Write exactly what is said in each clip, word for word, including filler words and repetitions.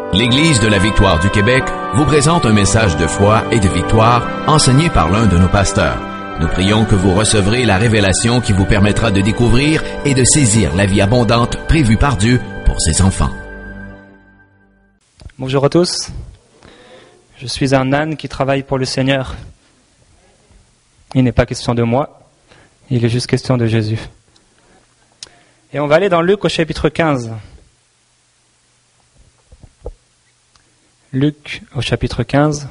L'Église de la Victoire du Québec vous présente un message de foi et de victoire enseigné par l'un de nos pasteurs. Nous prions que vous recevrez la révélation qui vous permettra de découvrir et de saisir la vie abondante prévue par Dieu pour ses enfants. Bonjour à tous, je suis un âne qui travaille pour le Seigneur. Il n'est pas question de moi, il est juste question de Jésus. Et on va aller dans Luc au chapitre quinze. Luc au chapitre quinze.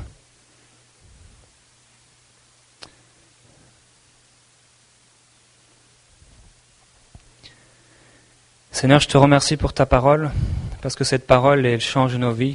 Seigneur, je te remercie pour ta parole, parce que cette parole, elle change nos vies.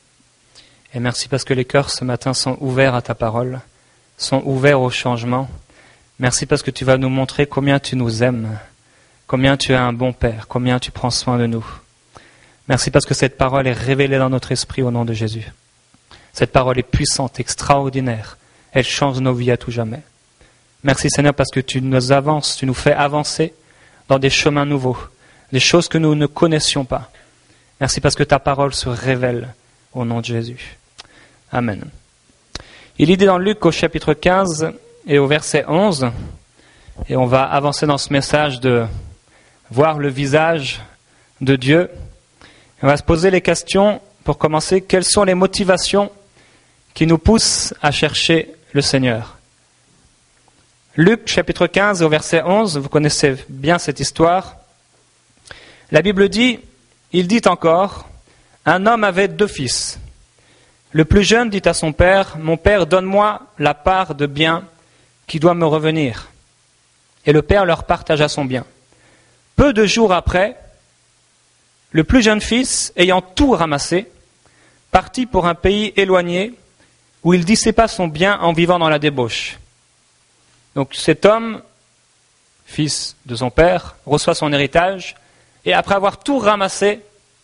Et merci parce que les cœurs ce matin sont ouverts à ta parole, sont ouverts au changement. Merci parce que tu vas nous montrer combien tu nous aimes, combien tu es un bon Père, combien tu prends soin de nous. Merci parce que cette parole est révélée dans notre esprit au nom de Jésus. Cette parole est puissante, extraordinaire. Elle change nos vies à tout jamais. Merci Seigneur parce que tu nous avances, tu nous fais avancer dans des chemins nouveaux, des choses que nous ne connaissions pas. Merci parce que ta parole se révèle au nom de Jésus. Amen. Il est dit dans Luc au chapitre quinze et au verset onze, et on va avancer dans ce message de voir le visage de Dieu. On va se poser les questions pour commencer. Quelles sont les motivations qui nous poussent à chercher le Seigneur? Luc chapitre quinze au verset onze, vous connaissez bien cette histoire. La Bible dit, il dit encore, un homme avait deux fils. Le plus jeune dit à son père, mon père, donne-moi la part de bien qui doit me revenir. Et le père leur partagea son bien. Peu de jours après, le plus jeune fils, ayant tout ramassé, partit pour un pays éloigné où il dissipa son bien en vivant dans la débauche. Donc cet homme, fils de son père, reçoit son héritage et après avoir tout ramassé,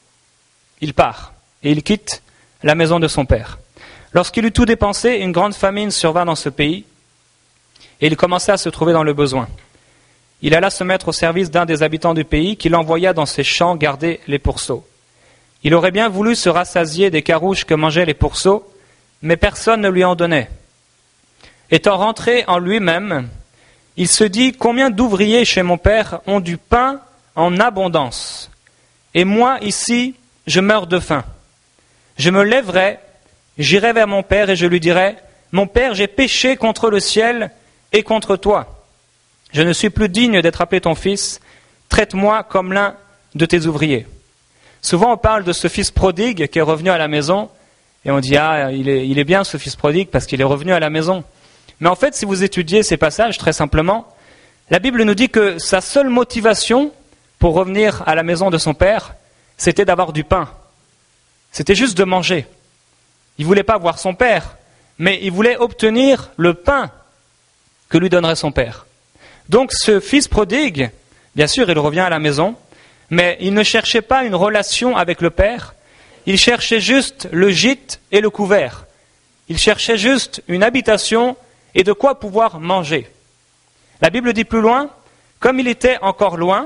il part et il quitte la maison de son père. Lorsqu'il eut tout dépensé, une grande famine survint dans ce pays et il commença à se trouver dans le besoin. Il alla se mettre au service d'un des habitants du pays qui l'envoya dans ses champs garder les pourceaux. Il aurait bien voulu se rassasier des carouches que mangeaient les pourceaux, mais personne ne lui en donnait. Étant rentré en lui-même, il se dit « Combien d'ouvriers chez mon père ont du pain en abondance, et moi ici, je meurs de faim. Je me lèverai, j'irai vers mon père et je lui dirai « Mon père, j'ai péché contre le ciel et contre toi. Je ne suis plus digne d'être appelé ton fils, traite-moi comme l'un de tes ouvriers. » Souvent on parle de ce fils prodigue qui est revenu à la maison, et on dit « Ah, il est, il est bien ce fils prodigue parce qu'il est revenu à la maison. » Mais en fait, si vous étudiez ces passages, très simplement, la Bible nous dit que sa seule motivation pour revenir à la maison de son père, c'était d'avoir du pain. C'était juste de manger. Il ne voulait pas voir son père, mais il voulait obtenir le pain que lui donnerait son père. Donc ce fils prodigue, bien sûr, il revient à la maison, mais il ne cherchait pas une relation avec le père, il cherchait juste le gîte et le couvert. Il cherchait juste une habitation et de quoi pouvoir manger. La Bible dit plus loin, comme il était encore loin,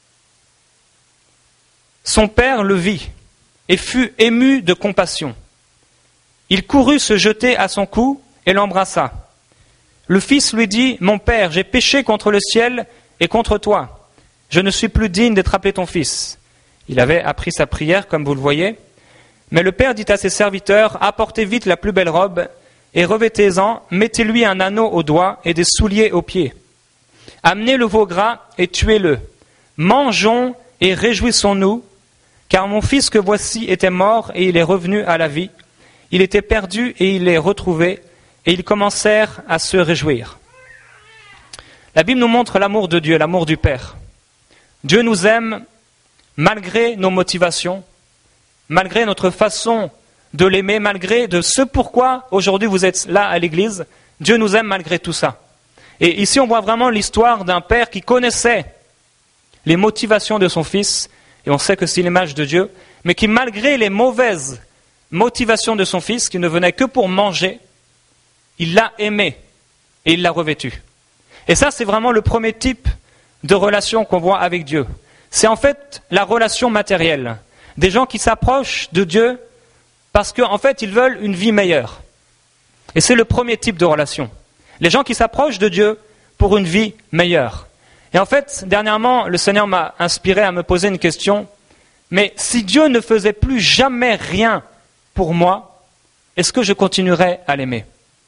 son père le vit et fut ému de compassion. Il courut se jeter à son cou et l'embrassa. Le fils lui dit, « Mon père, j'ai péché contre le ciel et contre toi. Je ne suis plus digne d'être appelé ton fils. » Il avait appris sa prière, comme vous le voyez. Mais le père dit à ses serviteurs, « Apportez vite la plus belle robe et revêtez-en, mettez-lui un anneau au doigt et des souliers aux pieds. Amenez le veau gras et tuez-le. Mangeons et réjouissons-nous, car mon fils que voici était mort et il est revenu à la vie. Il était perdu et il est retrouvé. » Et ils commencèrent à se réjouir. La Bible nous montre l'amour de Dieu, l'amour du Père. Dieu nous aime malgré nos motivations, malgré notre façon de l'aimer, malgré de ce pourquoi aujourd'hui vous êtes là à l'église. Dieu nous aime malgré tout ça. Et ici on voit vraiment l'histoire d'un père qui connaissait les motivations de son fils, et on sait que c'est l'image de Dieu, mais qui malgré les mauvaises motivations de son fils, qui ne venait que pour manger, il l'a aimé et il l'a revêtu. Et ça, c'est vraiment le premier type de relation qu'on voit avec Dieu. C'est en fait la relation matérielle. Des gens qui s'approchent de Dieu parce qu'en fait, ils veulent une vie meilleure. Et c'est le premier type de relation. Les gens qui s'approchent de Dieu pour une vie meilleure. Et en fait, dernièrement, le Seigneur m'a inspiré à me poser une question. Mais si Dieu ne faisait plus jamais rien pour moi, est-ce que je continuerais à l'aimer?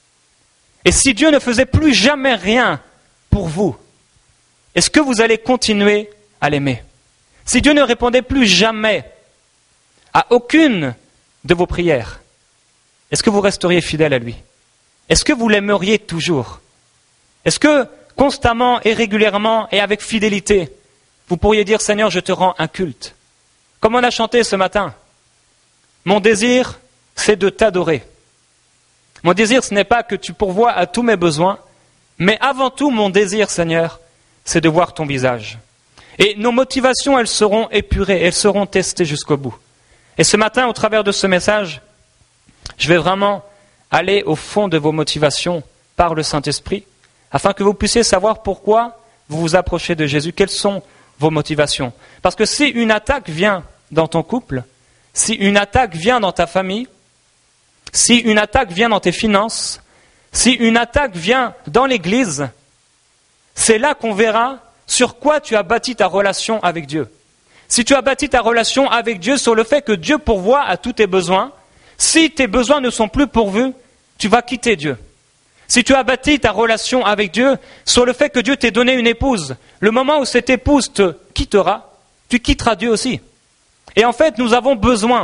Et si Dieu ne faisait plus jamais rien pour vous, est-ce que vous allez continuer à l'aimer? Si Dieu ne répondait plus jamais à aucune de vos prières, est-ce que vous resteriez fidèle à lui? Est-ce que vous l'aimeriez toujours? Est-ce que constamment et régulièrement et avec fidélité, vous pourriez dire, Seigneur, je te rends un culte? Comme on a chanté ce matin, mon désir, c'est de t'adorer. Mon désir, ce n'est pas que tu pourvoies à tous mes besoins, mais avant tout, mon désir, Seigneur, c'est de voir ton visage. Et nos motivations, elles seront épurées, elles seront testées jusqu'au bout. Et ce matin, au travers de ce message, je vais vraiment aller au fond de vos motivations par le Saint-Esprit, afin que vous puissiez savoir pourquoi vous vous approchez de Jésus, quelles sont vos motivations. Parce que si une attaque vient dans ton couple, si une attaque vient dans ta famille, si une attaque vient dans tes finances, si une attaque vient dans l'Église, c'est là qu'on verra sur quoi tu as bâti ta relation avec Dieu. Si tu as bâti ta relation avec Dieu sur le fait que Dieu pourvoit à tous tes besoins, si tes besoins ne sont plus pourvus, tu vas quitter Dieu. Si tu as bâti ta relation avec Dieu sur le fait que Dieu t'ait donné une épouse, le moment où cette épouse te quittera, tu quitteras Dieu aussi. Et en fait, nous avons besoin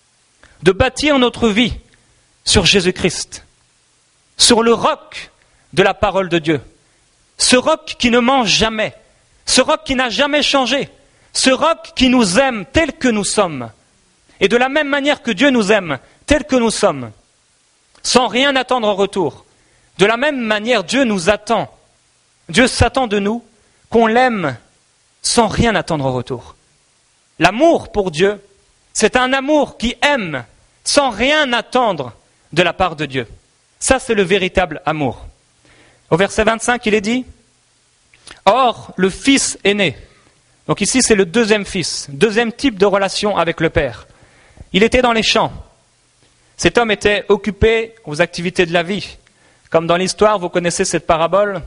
de bâtir notre vie sur Jésus-Christ, sur le roc de la parole de Dieu. Ce roc qui ne ment jamais, ce roc qui n'a jamais changé, ce roc qui nous aime tel que nous sommes. Et de la même manière que Dieu nous aime tel que nous sommes, sans rien attendre en retour. De la même manière, Dieu nous attend. Dieu s'attend de nous qu'on l'aime sans rien attendre en retour. L'amour pour Dieu, c'est un amour qui aime sans rien attendre de la part de Dieu. Ça, c'est le véritable amour. Au verset vingt-cinq, il est dit « Or, le Fils est né ». Donc ici, c'est le deuxième fils, deuxième type de relation avec le Père. Il était dans les champs. Cet homme était occupé aux activités de la vie. Comme dans l'histoire, vous connaissez cette parabole.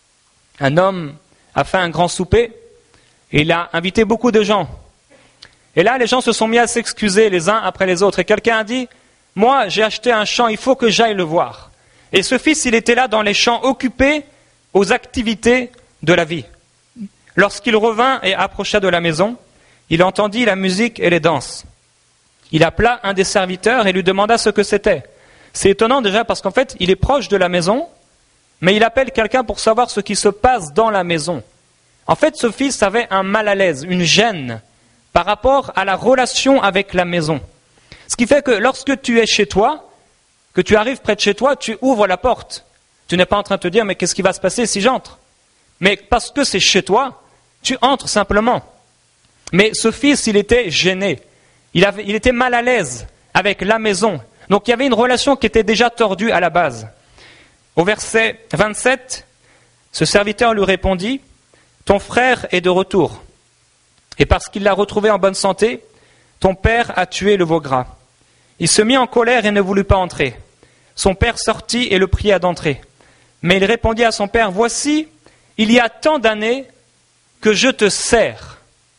Un homme a fait un grand souper et il a invité beaucoup de gens. Et là, les gens se sont mis à s'excuser les uns après les autres. Et quelqu'un a dit, moi, j'ai acheté un champ, il faut que j'aille le voir. Et ce fils, il était là dans les champs, occupé aux activités de la vie. Lorsqu'il revint et approcha de la maison, il entendit la musique et les danses. Il appela un des serviteurs et lui demanda ce que c'était. C'est étonnant déjà parce qu'en fait, il est proche de la maison, mais il appelle quelqu'un pour savoir ce qui se passe dans la maison. En fait, ce fils avait un mal à l'aise, une gêne par rapport à la relation avec la maison. Ce qui fait que lorsque tu es chez toi, que tu arrives près de chez toi, tu ouvres la porte. Tu n'es pas en train de te dire, mais qu'est-ce qui va se passer si j'entre? Mais parce que c'est chez toi, tu entres simplement. Mais ce fils, il était gêné. Il, avait, il était mal à l'aise avec la maison. Donc il y avait une relation qui était déjà tordue à la base. Au verset vingt-sept, ce serviteur lui répondit, « Ton frère est de retour. Et parce qu'il l'a retrouvé en bonne santé, ton père a tué le veau gras. » Il se mit en colère et ne voulut pas entrer. Son père sortit et le pria d'entrer. Mais il répondit à son père, « Voici, il y a tant d'années que je te sers,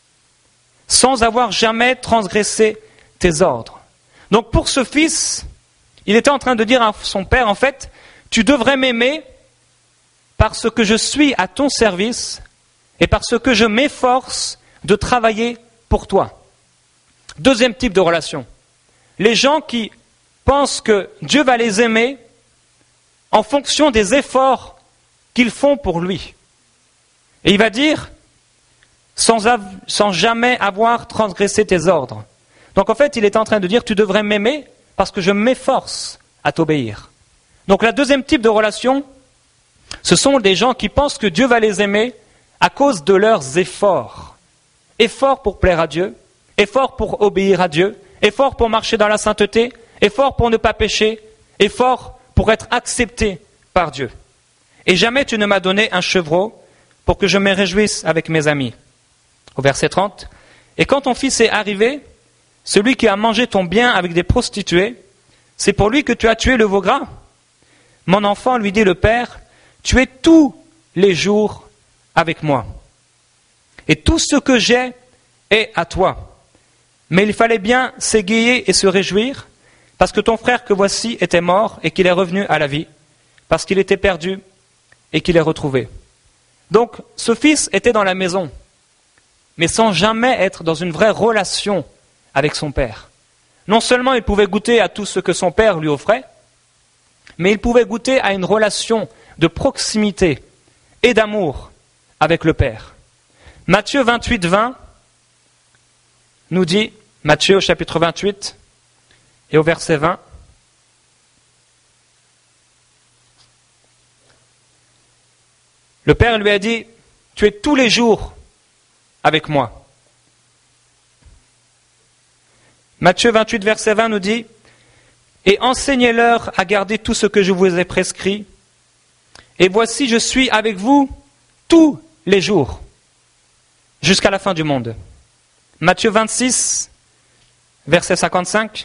sans avoir jamais transgressé tes ordres. » Donc pour ce fils, il était en train de dire à son père, en fait, tu devrais m'aimer parce que je suis à ton service et parce que je m'efforce de travailler pour toi. Deuxième type de relation. Les gens qui pensent que Dieu va les aimer en fonction des efforts qu'ils font pour lui. Et il va dire, sans, av- sans jamais avoir transgressé tes ordres. Donc en fait, il est en train de dire, tu devrais m'aimer parce que je m'efforce à t'obéir. Donc la deuxième type de relation, ce sont des gens qui pensent que Dieu va les aimer à cause de leurs efforts. Efforts pour plaire à Dieu, efforts pour obéir à Dieu, efforts pour marcher dans la sainteté, efforts pour ne pas pécher, efforts pour être accepté par Dieu. Et jamais tu ne m'as donné un chevreau pour que je me réjouisse avec mes amis. Au verset trente, « Et quand ton fils est arrivé, celui qui a mangé ton bien avec des prostituées, c'est pour lui que tu as tué le veau gras. Mon enfant, lui dit le père, tu es tous les jours avec moi. Et tout ce que j'ai est à toi. Mais il fallait bien s'égayer et se réjouir, parce que ton frère que voici était mort et qu'il est revenu à la vie, parce qu'il était perdu et qu'il est retrouvé. Donc, ce fils était dans la maison, mais sans jamais être dans une vraie relation avec son père. Non seulement il pouvait goûter à tout ce que son père lui offrait, mais il pouvait goûter à une relation de proximité et d'amour avec le Père. Matthieu vingt-huit, vingt nous dit, Matthieu au chapitre vingt-huit et au verset vingt, le Père lui a dit, tu es tous les jours avec moi. Matthieu vingt-huit, verset vingt nous dit, et enseignez-leur à garder tout ce que je vous ai prescrit, et voici je suis avec vous tous les jours, jusqu'à la fin du monde. Matthieu vingt-six, verset cinquante-cinq.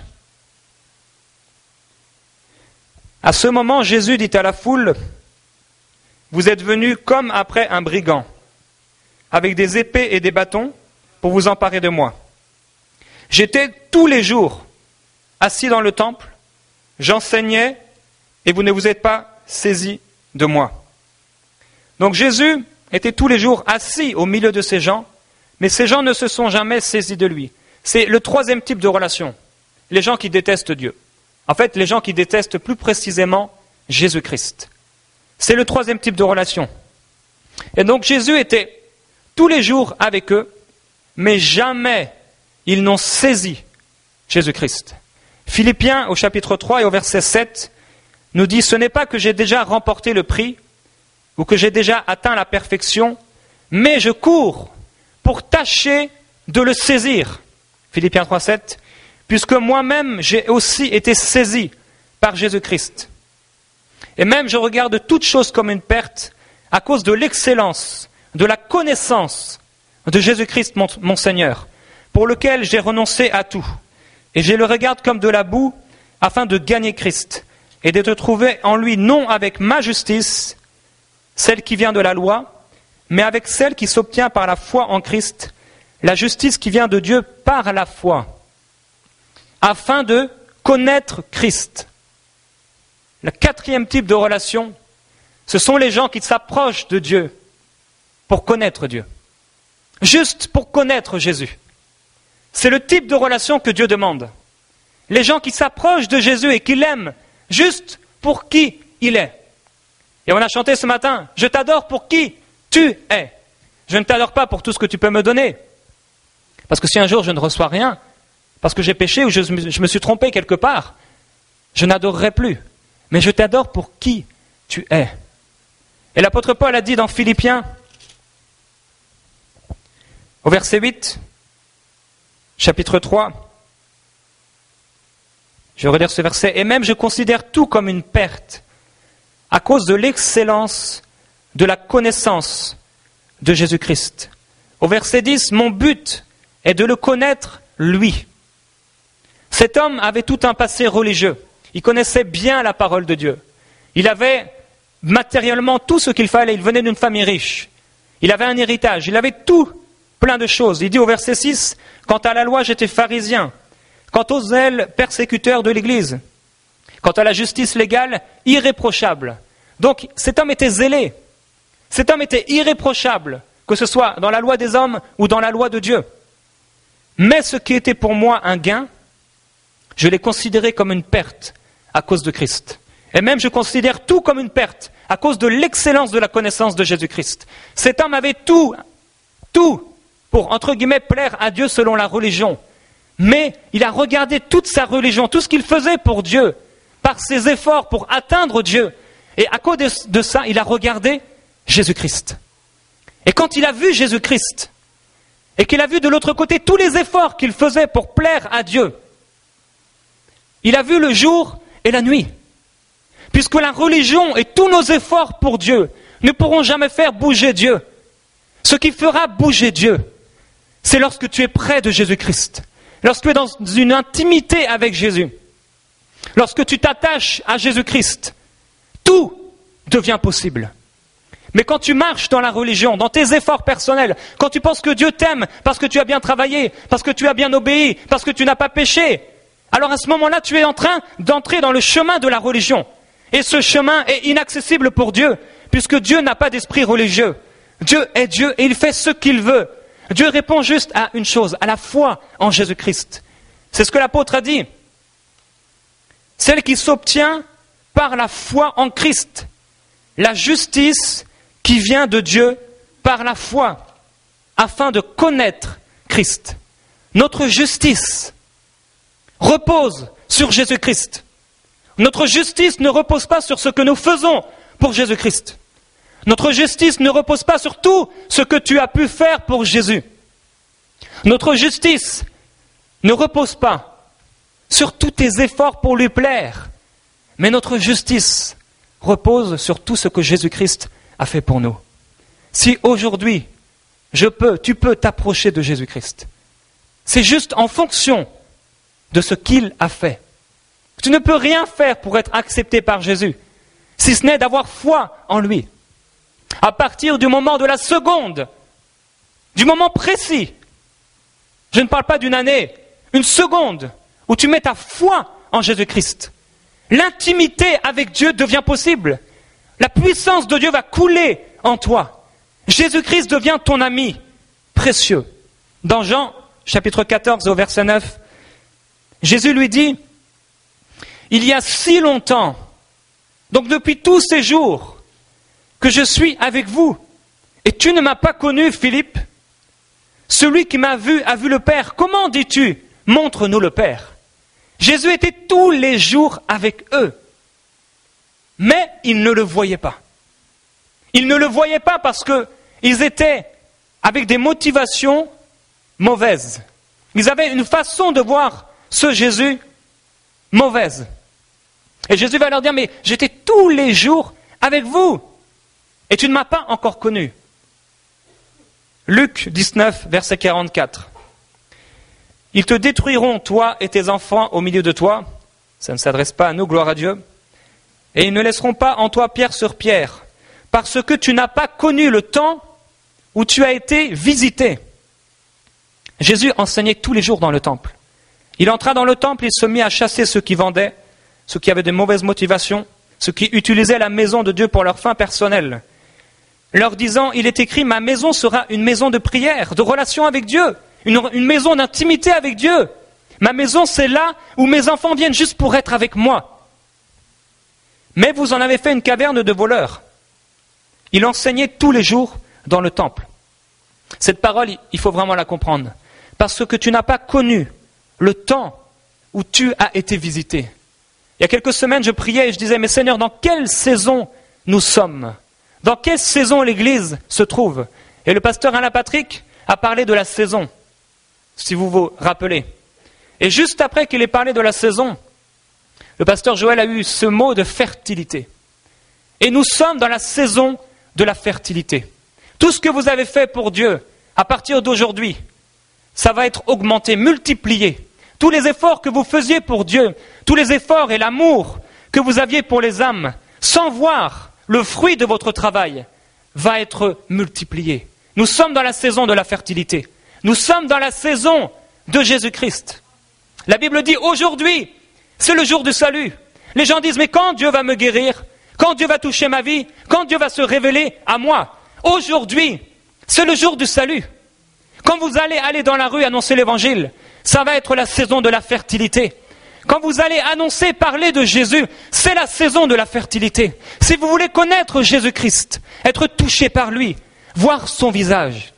À ce moment, Jésus dit à la foule, vous êtes venus comme après un brigand, avec des épées et des bâtons, pour vous emparer de moi. J'étais tous les jours assis dans le temple, j'enseignais, et vous ne vous êtes pas saisis de moi. Donc Jésus était tous les jours assis au milieu de ces gens, mais ces gens ne se sont jamais saisis de lui. C'est le troisième type de relation, les gens qui détestent Dieu. En fait, les gens qui détestent plus précisément Jésus-Christ. C'est le troisième type de relation. Et donc Jésus était tous les jours avec eux, mais jamais ils n'ont saisi Jésus-Christ. Philippiens au chapitre trois et au verset sept nous dit « Ce n'est pas que j'ai déjà remporté le prix ou que j'ai déjà atteint la perfection, mais je cours pour tâcher de le saisir. » Philippiens trois, sept. « Puisque moi-même j'ai aussi été saisi par Jésus-Christ. Et même je regarde toute chose comme une perte à cause de l'excellence, de la connaissance de Jésus-Christ mon, mon Seigneur, pour lequel j'ai renoncé à tout. Et je le regarde comme de la boue afin de gagner Christ et de te trouver en lui non avec ma justice, celle qui vient de la loi, mais avec celle qui s'obtient par la foi en Christ, la justice qui vient de Dieu par la foi, afin de connaître Christ. Le quatrième type de relation, ce sont les gens qui s'approchent de Dieu pour connaître Dieu. Juste pour connaître Jésus. C'est le type de relation que Dieu demande. Les gens qui s'approchent de Jésus et qui l'aiment juste pour qui il est. Et on a chanté ce matin, je t'adore pour qui tu es. Je ne t'adore pas pour tout ce que tu peux me donner. Parce que si un jour je ne reçois rien, parce que j'ai péché ou je, je me suis trompé quelque part, je n'adorerai plus. Mais je t'adore pour qui tu es. Et l'apôtre Paul a dit dans Philippiens, au verset huit, chapitre trois, je vais relire ce verset, et même je considère tout comme une perte, à cause de l'excellence de la connaissance de Jésus-Christ. Au verset dix, mon but est de le connaître, lui. Cet homme avait tout un passé religieux. Il connaissait bien la parole de Dieu. Il avait matériellement tout ce qu'il fallait. Il venait d'une famille riche. Il avait un héritage. Il avait tout, plein de choses. Il dit au verset six, « Quant à la loi, j'étais pharisien. Quant aux zèles, persécuteur de l'Église. Quant à la justice légale, irréprochable. » Donc cet homme était zélé. Cet homme était irréprochable, que ce soit dans la loi des hommes ou dans la loi de Dieu. Mais ce qui était pour moi un gain, je l'ai considéré comme une perte à cause de Christ. Et même je considère tout comme une perte à cause de l'excellence de la connaissance de Jésus-Christ. Cet homme avait tout, tout pour, entre guillemets, plaire à Dieu selon la religion. Mais il a regardé toute sa religion, tout ce qu'il faisait pour Dieu, par ses efforts pour atteindre Dieu. Et à cause de ça, il a regardé Jésus-Christ. Et quand il a vu Jésus-Christ, et qu'il a vu de l'autre côté tous les efforts qu'il faisait pour plaire à Dieu, il a vu le jour et la nuit. Puisque la religion et tous nos efforts pour Dieu ne pourront jamais faire bouger Dieu. Ce qui fera bouger Dieu, c'est lorsque tu es près de Jésus-Christ. lorsque tu es dans une intimité avec Jésus, lorsque tu t'attaches à Jésus-Christ, tout devient possible. Mais quand tu marches dans la religion, dans tes efforts personnels, quand tu penses que Dieu t'aime parce que tu as bien travaillé, parce que tu as bien obéi, parce que tu n'as pas péché, alors à ce moment-là, tu es en train d'entrer dans le chemin de la religion. Et ce chemin est inaccessible pour Dieu, puisque Dieu n'a pas d'esprit religieux. Dieu est Dieu et il fait ce qu'il veut. Dieu répond juste à une chose, à la foi en Jésus-Christ. C'est ce que l'apôtre a dit. Celle qui s'obtient par la foi en Christ. La justice qui vient de Dieu par la foi, afin de connaître Christ. Notre justice repose sur Jésus-Christ. Notre justice ne repose pas sur ce que nous faisons pour Jésus-Christ. Notre justice ne repose pas sur tout ce que tu as pu faire pour Jésus. Notre justice ne repose pas sur tous tes efforts pour lui plaire, mais notre justice repose sur tout ce que Jésus-Christ a fait pour nous. Si aujourd'hui, je peux, tu peux t'approcher de Jésus-Christ, c'est juste en fonction de ce qu'il a fait. Tu ne peux rien faire pour être accepté par Jésus, si ce n'est d'avoir foi en lui. À partir du moment de la seconde, du moment précis, je ne parle pas d'une année, une seconde, où tu mets ta foi en Jésus-Christ, l'intimité avec Dieu devient possible. La puissance de Dieu va couler en toi. Jésus-Christ devient ton ami précieux. Dans Jean, chapitre quatorze, au verset neuf, Jésus lui dit, « Il y a si longtemps, donc depuis tous ces jours, que je suis avec vous, et tu ne m'as pas connu, Philippe. Celui qui m'a vu a vu le Père. Comment dis-tu, montre-nous le Père ?» Jésus était tous les jours avec eux, mais ils ne le voyaient pas. Ils ne le voyaient pas parce qu'ils étaient avec des motivations mauvaises. Ils avaient une façon de voir ce Jésus mauvaise. Et Jésus va leur dire, mais j'étais tous les jours avec vous, et tu ne m'as pas encore connu. Luc dix-neuf, verset quarante-quatre. Ils te détruiront, toi et tes enfants au milieu de toi. Ça ne s'adresse pas à nous, gloire à Dieu. Et ils ne laisseront pas en toi pierre sur pierre, parce que tu n'as pas connu le temps où tu as été visité. Jésus enseignait tous les jours dans le temple. Il entra dans le temple, il se mit à chasser ceux qui vendaient, ceux qui avaient de mauvaises motivations, ceux qui utilisaient la maison de Dieu pour leurs fins personnelles, leur disant, il est écrit, ma maison sera une maison de prière, de relation avec Dieu, une, une maison d'intimité avec Dieu. Ma maison, c'est là où mes enfants viennent juste pour être avec moi. Mais vous en avez fait une caverne de voleurs. Il enseignait tous les jours dans le temple. Cette parole, il faut vraiment la comprendre. Parce que tu n'as pas connu le temps où tu as été visité. Il y a quelques semaines, je priais et je disais, mais Seigneur, dans quelle saison nous sommes ? Dans quelle saison l'Église se trouve ? Et le pasteur Alain Patrick a parlé de la saison, si vous vous rappelez. Et juste après qu'il ait parlé de la saison, le pasteur Joël a eu ce mot de fertilité. Et nous sommes dans la saison de la fertilité. Tout ce que vous avez fait pour Dieu, à partir d'aujourd'hui, ça va être augmenté, multiplié. Tous les efforts que vous faisiez pour Dieu, tous les efforts et l'amour que vous aviez pour les âmes, sans voir le fruit de votre travail, va être multiplié. Nous sommes dans la saison de la fertilité. Nous sommes dans la saison de Jésus-Christ. La Bible dit, aujourd'hui, c'est le jour du salut. Les gens disent, mais quand Dieu va me guérir ? Quand Dieu va toucher ma vie ? Quand Dieu va se révéler à moi ? Aujourd'hui, c'est le jour du salut. Quand vous allez aller dans la rue annoncer l'évangile, ça va être la saison de la fertilité. Quand vous allez annoncer, parler de Jésus, c'est la saison de la fertilité. Si vous voulez connaître Jésus-Christ, être touché par lui, voir son visage,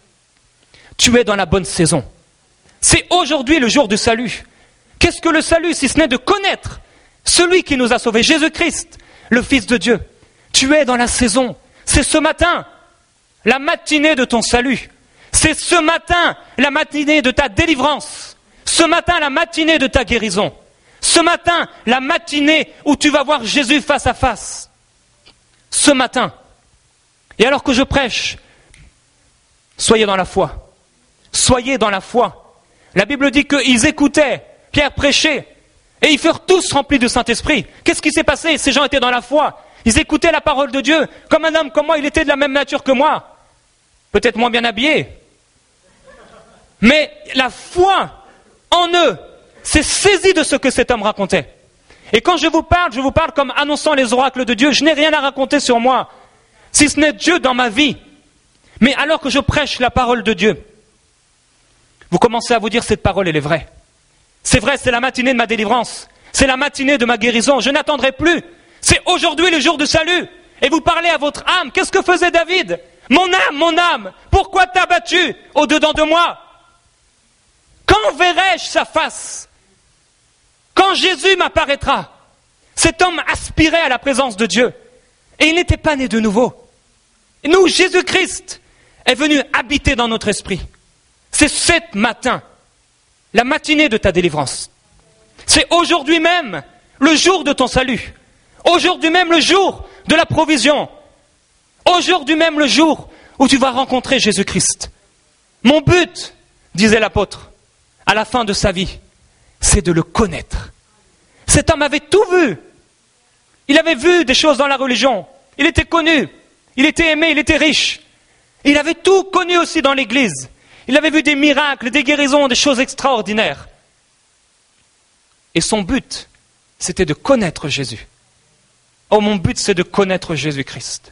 tu es dans la bonne saison. C'est aujourd'hui le jour du salut. Qu'est-ce que le salut si ce n'est de connaître celui qui nous a sauvés, Jésus-Christ, le Fils de Dieu. Tu es dans la saison. C'est ce matin, la matinée de ton salut. C'est ce matin, la matinée de ta délivrance. Ce matin, la matinée de ta guérison. Ce matin, la matinée où tu vas voir Jésus face à face. Ce matin. Et alors que je prêche, soyez dans la foi. Soyez dans la foi. La Bible dit qu'ils écoutaient Pierre prêcher et ils furent tous remplis du Saint-Esprit. Qu'est-ce qui s'est passé? Ces gens étaient dans la foi. Ils écoutaient la parole de Dieu. Comme un homme comme moi, il était de la même nature que moi. Peut-être moins bien habillé. Mais la foi en eux s'est saisie de ce que cet homme racontait. Et quand je vous parle, je vous parle comme annonçant les oracles de Dieu. Je n'ai rien à raconter sur moi, si ce n'est Dieu dans ma vie. Mais alors que je prêche la parole de Dieu, vous commencez à vous dire, cette parole, elle est vraie. C'est vrai, c'est la matinée de ma délivrance. C'est la matinée de ma guérison. Je n'attendrai plus. C'est aujourd'hui le jour du salut. Et vous parlez à votre âme. Qu'est-ce que faisait David? Mon âme, mon âme, pourquoi t'as battu au-dedans de moi? Quand verrai-je sa face? Quand Jésus m'apparaîtra? Cet homme aspirait à la présence de Dieu. Et il n'était pas né de nouveau. Et nous, Jésus-Christ est venu habiter dans notre esprit. C'est ce matin, la matinée de ta délivrance. C'est aujourd'hui même le jour de ton salut. Aujourd'hui même le jour de la provision. Aujourd'hui même le jour où tu vas rencontrer Jésus-Christ. Mon but, disait l'apôtre, à la fin de sa vie, c'est de le connaître. Cet homme avait tout vu. Il avait vu des choses dans la religion. Il était connu. Il était aimé, il était riche. Il avait tout connu aussi dans l'église. Il avait vu des miracles, des guérisons, des choses extraordinaires. Et son but, c'était de connaître Jésus. Oh, mon but, c'est de connaître Jésus-Christ.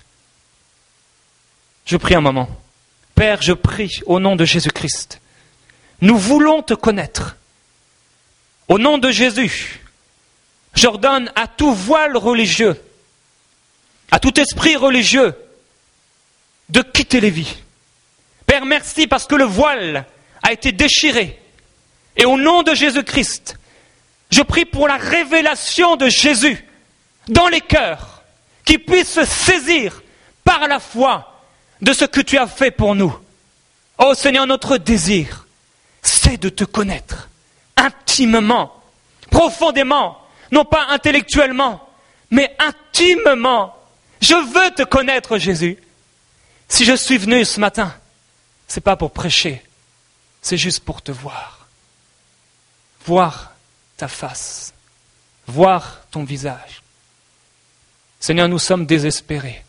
Je prie un moment. Père, je prie au nom de Jésus-Christ. Nous voulons te connaître. Au nom de Jésus, j'ordonne à tout voile religieux, à tout esprit religieux, de quitter les vies. Père, merci parce que le voile a été déchiré. Et au nom de Jésus-Christ, je prie pour la révélation de Jésus dans les cœurs, qui puissent se saisir par la foi de ce que tu as fait pour nous. Oh Seigneur, notre désir, c'est de te connaître intimement, profondément, non pas intellectuellement, mais intimement. Je veux te connaître, Jésus. Si je suis venu ce matin, c'est pas pour prêcher, c'est juste pour te voir. Voir ta face, voir ton visage. Seigneur, nous sommes désespérés.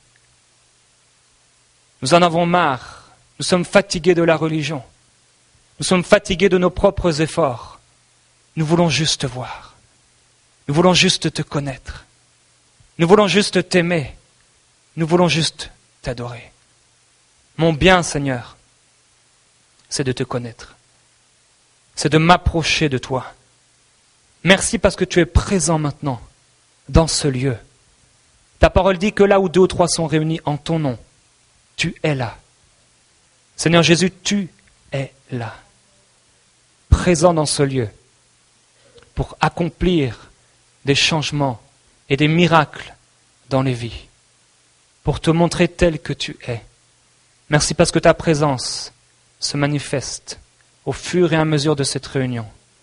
Nous en avons marre. Nous sommes fatigués de la religion. Nous sommes fatigués de nos propres efforts. Nous voulons juste te voir. Nous voulons juste te connaître. Nous voulons juste t'aimer. Nous voulons juste t'adorer. Mon bien, Seigneur, c'est de te connaître. C'est de m'approcher de toi. Merci parce que tu es présent maintenant dans ce lieu. Ta parole dit que là où deux ou trois sont réunis en ton nom, tu es là. Seigneur Jésus, tu es là. Présent dans ce lieu pour accomplir des changements et des miracles dans les vies. Pour te montrer tel que tu es. Merci parce que ta présence se manifeste au fur et à mesure de cette réunion.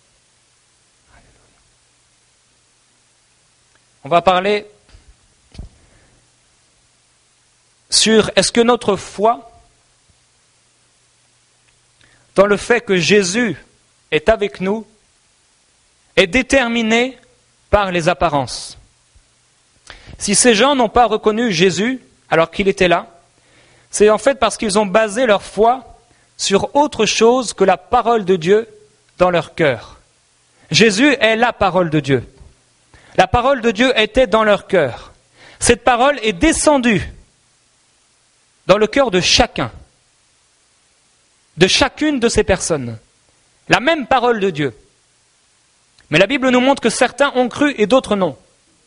On va parler sur est-ce que notre foi, dans le fait que Jésus est avec nous, est déterminée par les apparences. Si ces gens n'ont pas reconnu Jésus alors qu'il était là, c'est en fait parce qu'ils ont basé leur foi sur autre chose que la parole de Dieu dans leur cœur. Jésus est la parole de Dieu. La parole de Dieu était dans leur cœur. Cette parole est descendue dans le cœur de chacun, de chacune de ces personnes. La même parole de Dieu. Mais la Bible nous montre que certains ont cru et d'autres non.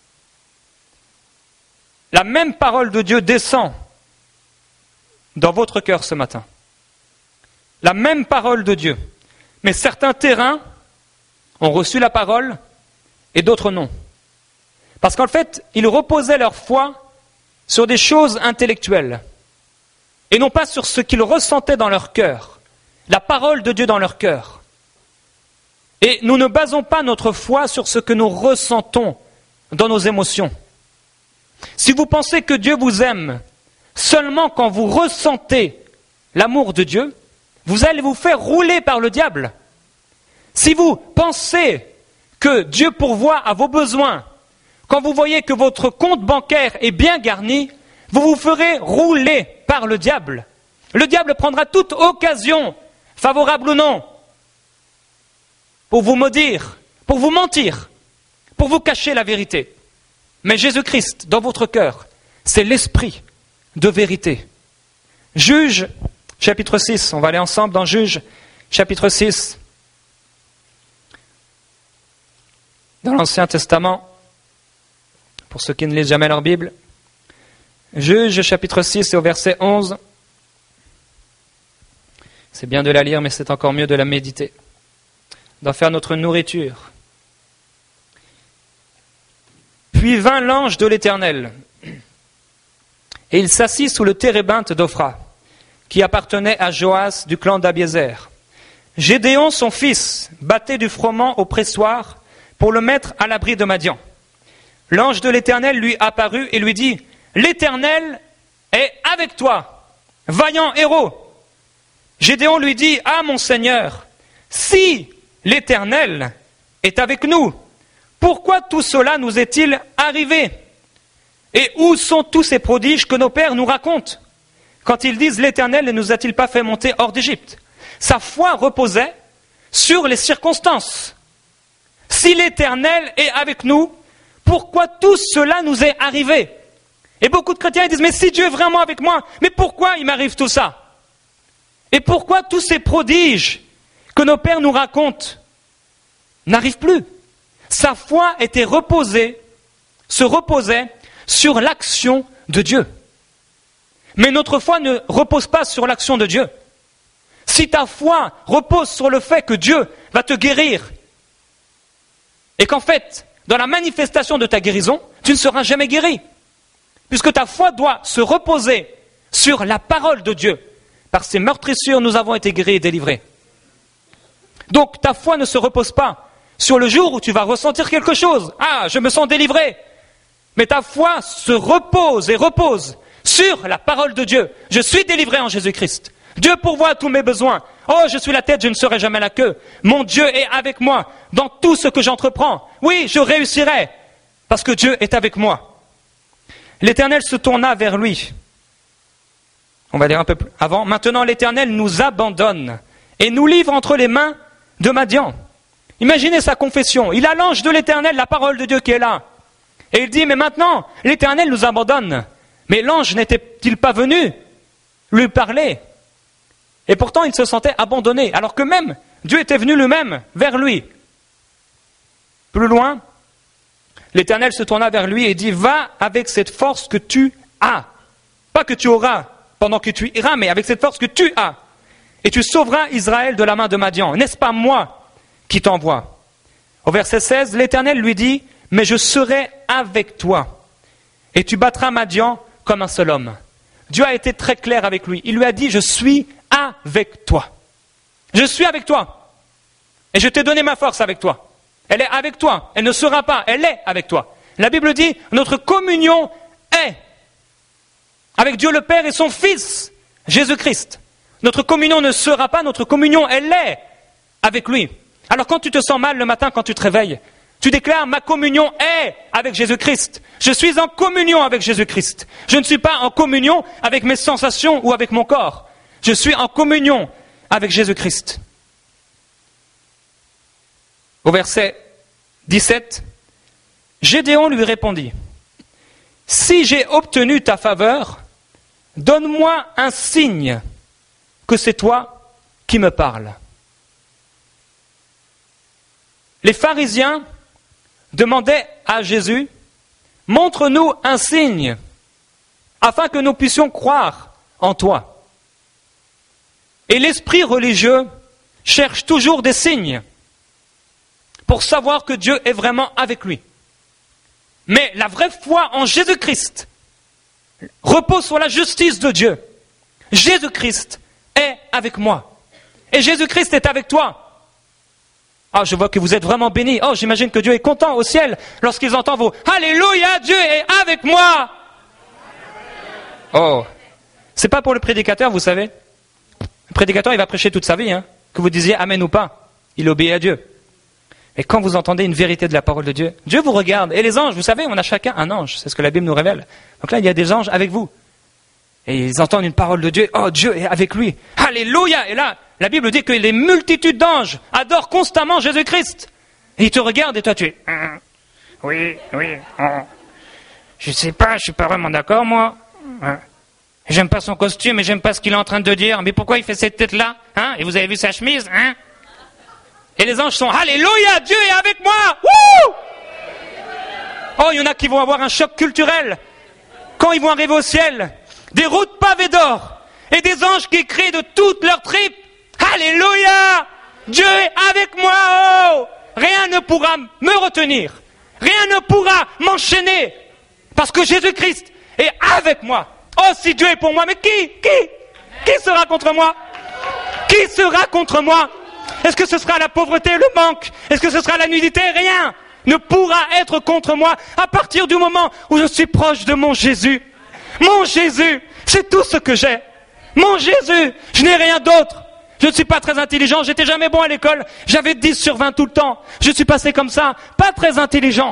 La même parole de Dieu descend dans votre cœur ce matin. La même parole de Dieu. Mais certains terrains ont reçu la parole et d'autres non. Parce qu'en fait, ils reposaient leur foi sur des choses intellectuelles et non pas sur ce qu'ils ressentaient dans leur cœur, la parole de Dieu dans leur cœur. Et nous ne basons pas notre foi sur ce que nous ressentons dans nos émotions. Si vous pensez que Dieu vous aime seulement quand vous ressentez l'amour de Dieu, vous allez vous faire rouler par le diable. Si vous pensez que Dieu pourvoit à vos besoins, quand vous voyez que votre compte bancaire est bien garni, vous vous ferez rouler par le diable. Le diable prendra toute occasion, favorable ou non, pour vous maudire, pour vous mentir, pour vous cacher la vérité. Mais Jésus-Christ, dans votre cœur, c'est l'esprit de vérité. Juge, chapitre six, on va aller ensemble dans Juge, chapitre six. Dans l'Ancien Testament, pour ceux qui ne lisent jamais leur Bible, Juge, chapitre six et au verset onze. C'est bien de la lire, mais c'est encore mieux de la méditer, d'en faire notre nourriture. Puis vint l'ange de l'Éternel, et il s'assit sous le térébinthe d'Ophra, qui appartenait à Joas du clan d'Abiézer. Gédéon, son fils, battait du froment au pressoir pour le mettre à l'abri de Madian. L'ange de l'Éternel lui apparut et lui dit, « L'Éternel est avec toi, vaillant héros. » Gédéon lui dit, « Ah, mon Seigneur, si l'Éternel est avec nous, pourquoi tout cela nous est-il arrivé? Et où sont tous ces prodiges que nos pères nous racontent? Quand ils disent, l'Éternel ne nous a-t-il pas fait monter hors d'Égypte? » Sa foi reposait sur les circonstances. Si l'Éternel est avec nous, pourquoi tout cela nous est arrivé? Et beaucoup de chrétiens disent, mais si Dieu est vraiment avec moi, mais pourquoi il m'arrive tout ça? Et pourquoi tous ces prodiges que nos pères nous racontent n'arrivent plus? Sa foi était reposée, se reposait sur l'action de Dieu. Mais notre foi ne repose pas sur l'action de Dieu. Si ta foi repose sur le fait que Dieu va te guérir, et qu'en fait, dans la manifestation de ta guérison, tu ne seras jamais guéri. Puisque ta foi doit se reposer sur la parole de Dieu. Par ses meurtrissures, nous avons été guéris et délivrés. Donc ta foi ne se repose pas sur le jour où tu vas ressentir quelque chose. Ah, je me sens délivré. Mais ta foi se repose et repose sur la parole de Dieu. Je suis délivré en Jésus-Christ. Dieu pourvoit à tous mes besoins. Oh, je suis la tête, je ne serai jamais la queue. Mon Dieu est avec moi dans tout ce que j'entreprends. Oui, je réussirai parce que Dieu est avec moi. L'Éternel se tourna vers lui. On va dire un peu plus avant. Maintenant, l'Éternel nous abandonne et nous livre entre les mains de Madian. Imaginez sa confession. Il a l'ange de l'Éternel, la parole de Dieu qui est là. Et il dit, mais maintenant, l'Éternel nous abandonne. Mais l'ange n'était-il pas venu lui parler? Et pourtant, il se sentait abandonné, alors que même Dieu était venu lui-même vers lui. Plus loin, l'Éternel se tourna vers lui et dit, va avec cette force que tu as. Pas que tu auras pendant que tu iras, mais avec cette force que tu as. Et tu sauveras Israël de la main de Madian. N'est-ce pas moi qui t'envoie? Au verset seize, l'Éternel lui dit, mais je serai avec toi. Et tu battras Madian comme un seul homme. Dieu a été très clair avec lui. Il lui a dit, je suis avec toi. Je suis avec toi. Et je t'ai donné ma force avec toi. Elle est avec toi. Elle ne sera pas. Elle est avec toi. La Bible dit, notre communion est avec Dieu le Père et son Fils, Jésus-Christ. Notre communion ne sera pas, notre communion, elle est avec lui. Alors quand tu te sens mal le matin, quand tu te réveilles, tu déclares, ma communion est avec Jésus-Christ. Je suis en communion avec Jésus-Christ. Je ne suis pas en communion avec mes sensations ou avec mon corps. Je suis en communion avec Jésus-Christ. Au verset dix-sept, Gédéon lui répondit, si j'ai obtenu ta faveur, donne-moi un signe que c'est toi qui me parles. Les pharisiens demandaient à Jésus, montre-nous un signe afin que nous puissions croire en toi. Et l'esprit religieux cherche toujours des signes pour savoir que Dieu est vraiment avec lui. Mais la vraie foi en Jésus-Christ repose sur la justice de Dieu. Jésus-Christ est avec moi. Et Jésus-Christ est avec toi. Ah, je vois que vous êtes vraiment bénis. Oh, j'imagine que Dieu est content au ciel lorsqu'il entend vos « Alléluia, Dieu est avec moi !» Oh, c'est pas pour le prédicateur, vous savez. Le prédicateur, il va prêcher toute sa vie, hein, que vous disiez Amen ou pas. il obéit à Dieu. Et quand vous entendez une vérité de la parole de Dieu, Dieu vous regarde. Et les anges, vous savez, on a chacun un ange. C'est ce que la Bible nous révèle. Donc là, il y a des anges avec vous. Et ils entendent une parole de Dieu. Oh, Dieu est avec lui. Alléluia! Et là, la Bible dit que les multitudes d'anges adorent constamment Jésus-Christ. Et ils te regardent et toi, tu es... Hum, oui, oui. Hum. Je sais pas, je suis pas vraiment d'accord, moi. Hum. J'aime pas son costume et j'aime pas ce qu'il est en train de dire. Mais pourquoi il fait cette tête-là, hein? Et vous avez vu sa chemise, hein? Et les anges sont, alléluia, Dieu est avec moi. Wouh! Oh, il y en a qui vont avoir un choc culturel. Quand ils vont arriver au ciel, des routes pavées d'or et des anges qui crient de toutes leurs tripes, alléluia, Dieu est avec moi. Oh! Rien ne pourra me retenir. Rien ne pourra m'enchaîner. Parce que Jésus-Christ est avec moi. Oh, si Dieu est pour moi, mais qui, qui, qui sera contre moi? Qui sera contre moi? Est-ce que ce sera la pauvreté, le manque? Est-ce que ce sera la nudité? Rien ne pourra être contre moi à partir du moment où je suis proche de mon Jésus. Mon Jésus, c'est tout ce que j'ai. Mon Jésus, je n'ai rien d'autre. Je ne suis pas très intelligent, j'étais jamais bon à l'école, j'avais dix sur vingt tout le temps. Je suis passé comme ça, pas très intelligent.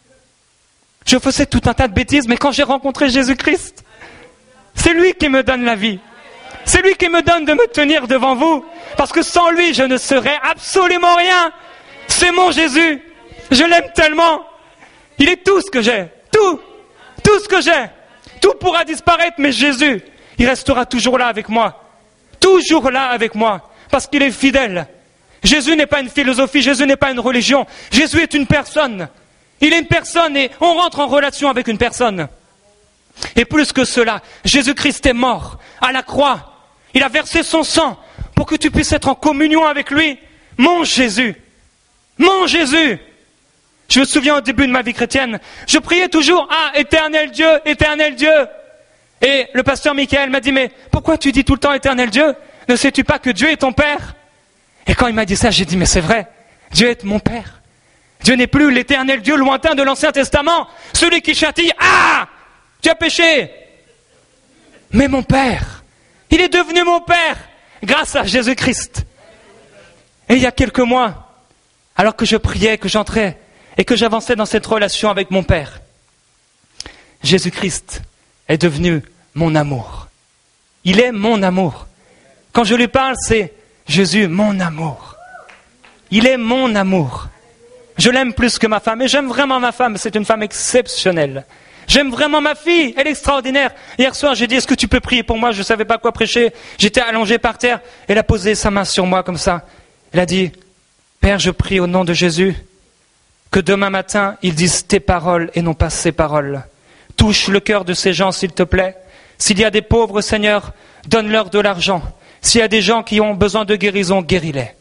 Je faisais tout un tas de bêtises, mais quand j'ai rencontré Jésus-Christ, c'est lui qui me donne la vie. C'est lui qui me donne de me tenir devant vous. Parce que sans lui, je ne serais absolument rien. C'est mon Jésus. Je l'aime tellement. Il est tout ce que j'ai. Tout. Tout ce que j'ai. Tout pourra disparaître, mais Jésus, il restera toujours là avec moi. Toujours là avec moi. Parce qu'il est fidèle. Jésus n'est pas une philosophie. Jésus n'est pas une religion. Jésus est une personne. Il est une personne et on rentre en relation avec une personne. Et plus que cela, Jésus-Christ est mort à la croix. Il a versé son sang pour que tu puisses être en communion avec lui. Mon Jésus, mon Jésus. Je me souviens au début de ma vie chrétienne, je priais toujours, ah, éternel Dieu, éternel Dieu. Et le pasteur Michael m'a dit, mais pourquoi tu dis tout le temps éternel Dieu? Ne sais-tu pas que Dieu est ton Père? Et quand il m'a dit ça, j'ai dit, mais c'est vrai, Dieu est mon Père. Dieu n'est plus l'éternel Dieu lointain de l'Ancien Testament, celui qui châtie, ah, tu as péché. Mais mon Père, il est devenu mon Père grâce à Jésus-Christ. Et il y a quelques mois, alors que je priais, que j'entrais et que j'avançais dans cette relation avec mon Père, Jésus-Christ est devenu mon amour. Il est mon amour. Quand je lui parle, c'est Jésus, mon amour. Il est mon amour. Je l'aime plus que ma femme et j'aime vraiment ma femme, c'est une femme exceptionnelle. J'aime vraiment ma fille, elle est extraordinaire. Hier soir, j'ai dit, est-ce que tu peux prier pour moi? Je ne savais pas quoi prêcher. J'étais allongé par terre. Elle a posé sa main sur moi comme ça. Elle a dit, Père, je prie au nom de Jésus, que demain matin, ils disent tes paroles et non pas ses paroles. Touche le cœur de ces gens, s'il te plaît. S'il y a des pauvres, Seigneur, donne-leur de l'argent. S'il y a des gens qui ont besoin de guérison, guéris-les.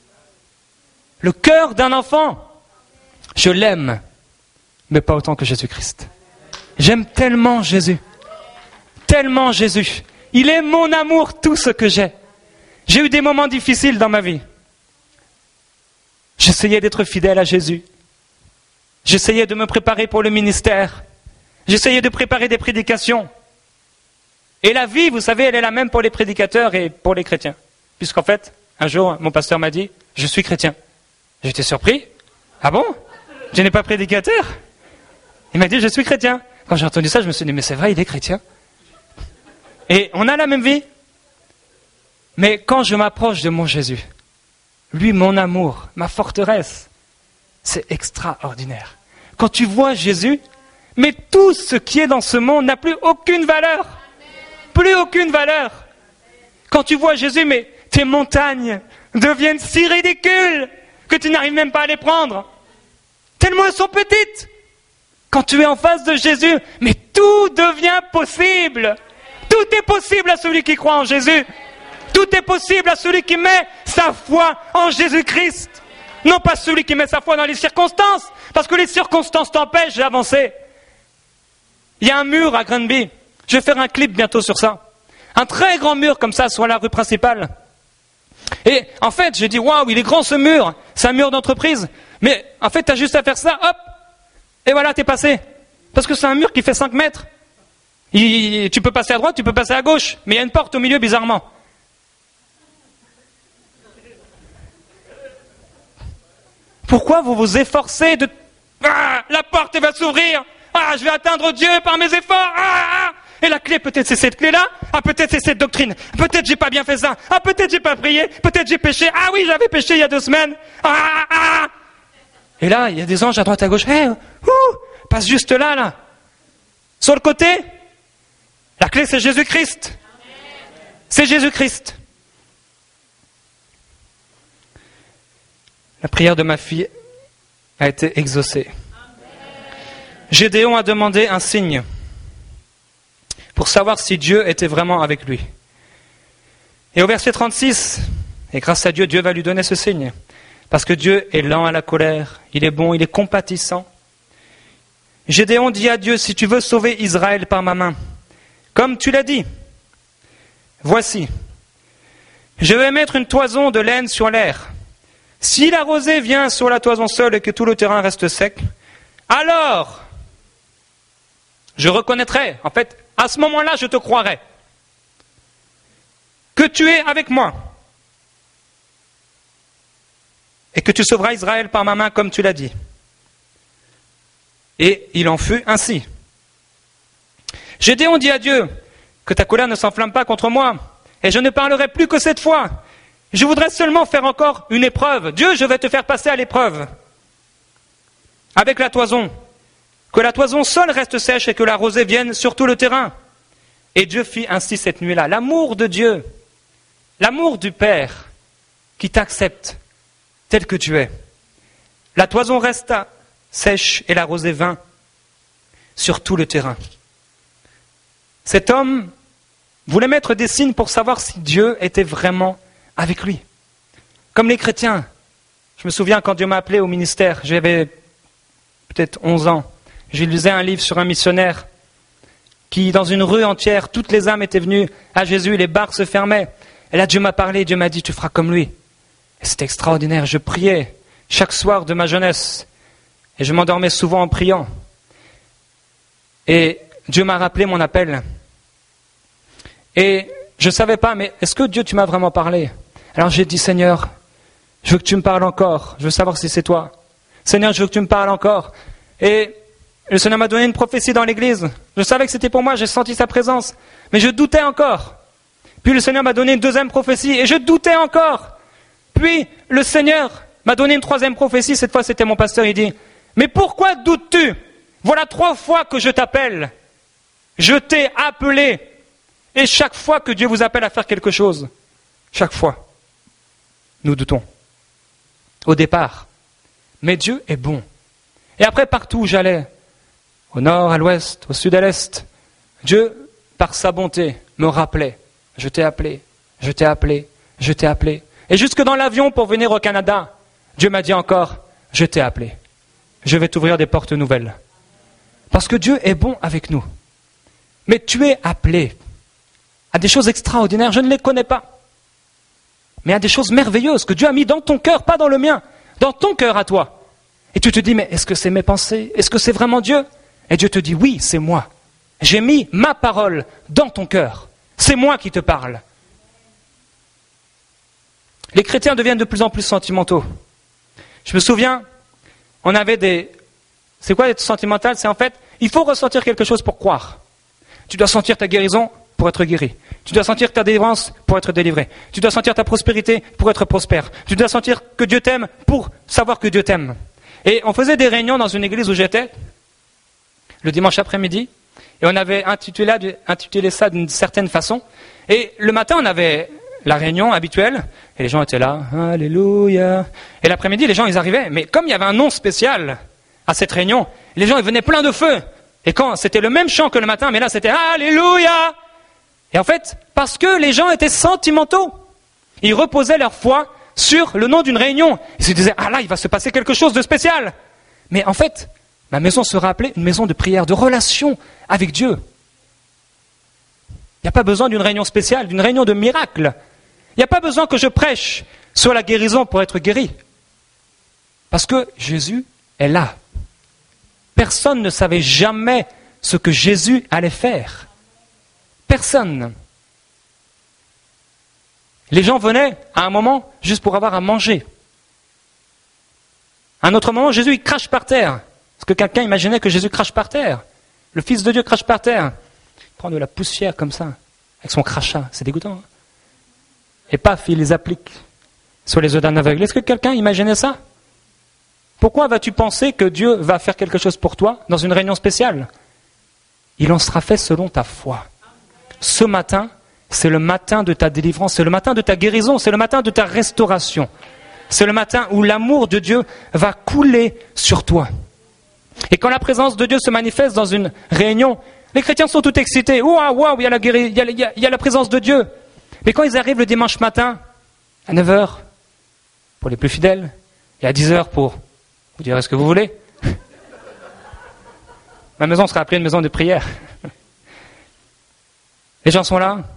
Le cœur d'un enfant, je l'aime, mais pas autant que Jésus-Christ. J'aime tellement Jésus, tellement Jésus. Il est mon amour, tout ce que j'ai. J'ai eu des moments difficiles dans ma vie. J'essayais d'être fidèle à Jésus. J'essayais de me préparer pour le ministère. J'essayais de préparer des prédications. Et la vie, vous savez, elle est la même pour les prédicateurs et pour les chrétiens. Puisqu'en fait, un jour, mon pasteur m'a dit, je suis chrétien. J'étais surpris. Ah bon? Je n'ai pas prédicateur? Il m'a dit, je suis chrétien. Quand j'ai entendu ça, je me suis dit, mais c'est vrai, il est chrétien. Et on a la même vie. Mais quand je m'approche de mon Jésus, lui, mon amour, ma forteresse, c'est extraordinaire. Quand tu vois Jésus, mais tout ce qui est dans ce monde n'a plus aucune valeur. Plus aucune valeur. Quand tu vois Jésus, mais tes montagnes deviennent si ridicules que tu n'arrives même pas à les prendre. Tellement elles sont petites. Quand tu es en face de Jésus, mais tout devient possible. Tout est possible à celui qui croit en Jésus. Tout est possible à celui qui met sa foi en Jésus-Christ. Non pas celui qui met sa foi dans les circonstances, parce que les circonstances t'empêchent d'avancer. Il y a un mur à Granby. Je vais faire un clip bientôt sur ça. Un très grand mur comme ça sur la rue principale. Et en fait, j'ai dit, waouh, il est grand ce mur. C'est un mur d'entreprise. Mais en fait, tu as juste à faire ça, hop. Et voilà, t'es passé. Parce que c'est un mur qui fait cinq mètres. Il, tu peux passer à droite, tu peux passer à gauche. Mais il y a une porte au milieu, bizarrement. Pourquoi vous vous efforcez de... Ah, la porte elle va s'ouvrir. Ah, je vais atteindre Dieu par mes efforts. Ah, ah. Et la clé, peut-être c'est cette clé-là. Ah, peut-être c'est cette doctrine. Peut-être j'ai pas bien fait ça. Ah, peut-être j'ai pas prié. Peut-être j'ai péché. Ah oui, j'avais péché il y a deux semaines. Ah, ah. Et là, il y a des anges à droite à gauche. Hey, ouh, passe juste là, là. Sur le côté, la clé c'est Jésus-Christ. C'est Jésus-Christ. La prière de ma fille a été exaucée. Gédéon a demandé un signe pour savoir si Dieu était vraiment avec lui. Et au verset trente-six, et grâce à Dieu, Dieu va lui donner ce signe. Parce que Dieu est lent à la colère, il est bon, il est compatissant. Gédéon dit à Dieu, si tu veux sauver Israël par ma main, comme tu l'as dit, voici, je vais mettre une toison de laine sur l'air. Si la rosée vient sur la toison seule et que tout le terrain reste sec, alors je reconnaîtrai, en fait, à ce moment-là, je te croirai, que tu es avec moi et que tu sauveras Israël par ma main comme tu l'as dit. Et il en fut ainsi. Gédéon dit à Dieu, que ta colère ne s'enflamme pas contre moi, et je ne parlerai plus que cette fois. Je voudrais seulement faire encore une épreuve. Dieu, je vais te faire passer à l'épreuve. Avec la toison. Que la toison seule reste sèche et que la rosée vienne sur tout le terrain. Et Dieu fit ainsi cette nuit-là. L'amour de Dieu, l'amour du Père qui t'accepte tel que tu es. La toison resta sèche et la rosée vint sur tout le terrain. Cet homme voulait mettre des signes pour savoir si Dieu était vraiment avec lui. Comme les chrétiens. Je me souviens quand Dieu m'a appelé au ministère, j'avais peut-être onze ans. Je lisais un livre sur un missionnaire qui, dans une rue entière, toutes les âmes étaient venues à Jésus, les bars se fermaient. Et là, Dieu m'a parlé, Dieu m'a dit, tu feras comme lui. Et c'était extraordinaire. Je priais chaque soir de ma jeunesse. Et je m'endormais souvent en priant. Et Dieu m'a rappelé mon appel. Et je ne savais pas, mais est-ce que Dieu, tu m'as vraiment parlé? Alors j'ai dit, Seigneur, je veux que tu me parles encore. Je veux savoir si c'est toi. Seigneur, je veux que tu me parles encore. Et le Seigneur m'a donné une prophétie dans l'église. Je savais que c'était pour moi, j'ai senti sa présence. Mais je doutais encore. Puis le Seigneur m'a donné une deuxième prophétie et je doutais encore. Puis le Seigneur m'a donné une troisième prophétie. Cette fois, c'était mon pasteur. Il dit, mais pourquoi doutes-tu? Voilà trois fois que je t'appelle. Je t'ai appelé. Et chaque fois que Dieu vous appelle à faire quelque chose, chaque fois, nous doutons. Au départ. Mais Dieu est bon. Et après, partout où j'allais, au nord, à l'ouest, au sud, à l'est, Dieu, par sa bonté, me rappelait. Je t'ai appelé, je t'ai appelé, je t'ai appelé. Et jusque dans l'avion pour venir au Canada, Dieu m'a dit encore, je t'ai appelé. Je vais t'ouvrir des portes nouvelles. Parce que Dieu est bon avec nous. Mais tu es appelé à des choses extraordinaires, je ne les connais pas. Mais à des choses merveilleuses que Dieu a mis dans ton cœur, pas dans le mien, dans ton cœur à toi. Et tu te dis, mais est-ce que c'est mes pensées? Est-ce que c'est vraiment Dieu? Et Dieu te dit, oui, c'est moi. J'ai mis ma parole dans ton cœur. C'est moi qui te parle. Les chrétiens deviennent de plus en plus sentimentaux. Je me souviens, on avait des... C'est quoi être sentimental? C'est en fait, il faut ressentir quelque chose pour croire. Tu dois sentir ta guérison pour être guéri. Tu dois sentir ta délivrance pour être délivré. Tu dois sentir ta prospérité pour être prospère. Tu dois sentir que Dieu t'aime pour savoir que Dieu t'aime. Et on faisait des réunions dans une église où j'étais, le dimanche après-midi, et on avait intitulé, intitulé ça d'une certaine façon. Et le matin, on avait la réunion habituelle, et les gens étaient là, Alléluia. Et l'après-midi, les gens, ils arrivaient. Mais comme il y avait un nom spécial à cette réunion, les gens, ils venaient plein de feu. Et quand c'était le même chant que le matin, mais là, c'était Alléluia. Et en fait, parce que les gens étaient sentimentaux, ils reposaient leur foi sur le nom d'une réunion. Ils se disaient, ah là, il va se passer quelque chose de spécial. Mais en fait, ma maison sera appelée une maison de prière, de relation avec Dieu. Il n'y a pas besoin d'une réunion spéciale, d'une réunion de miracle. Il n'y a pas besoin que je prêche sur la guérison pour être guéri. Parce que Jésus est là. Personne ne savait jamais ce que Jésus allait faire. Personne. Les gens venaient à un moment juste pour avoir à manger. À un autre moment, Jésus, il crache par terre. Est-ce que quelqu'un imaginait que Jésus crache par terre? Le Fils de Dieu crache par terre. Il prend de la poussière comme ça, avec son crachat. C'est dégoûtant. Hein? Et paf, il les applique sur les yeux d'un aveugle. Est-ce que quelqu'un imaginait ça? Pourquoi vas-tu penser que Dieu va faire quelque chose pour toi dans une réunion spéciale? Il en sera fait selon ta foi. Ce matin, c'est le matin de ta délivrance, c'est le matin de ta guérison, c'est le matin de ta restauration. C'est le matin où l'amour de Dieu va couler sur toi. Et quand la présence de Dieu se manifeste dans une réunion, les chrétiens sont tout excités. Waouh, waouh, il y a la guéri- il y a, il y a, il y a la présence de Dieu. Mais quand ils arrivent le dimanche matin, à neuf heures, pour les plus fidèles, et à dix heures pour, vous direz ce que vous voulez. Ma maison sera appelée une maison de prière. Les gens sont là.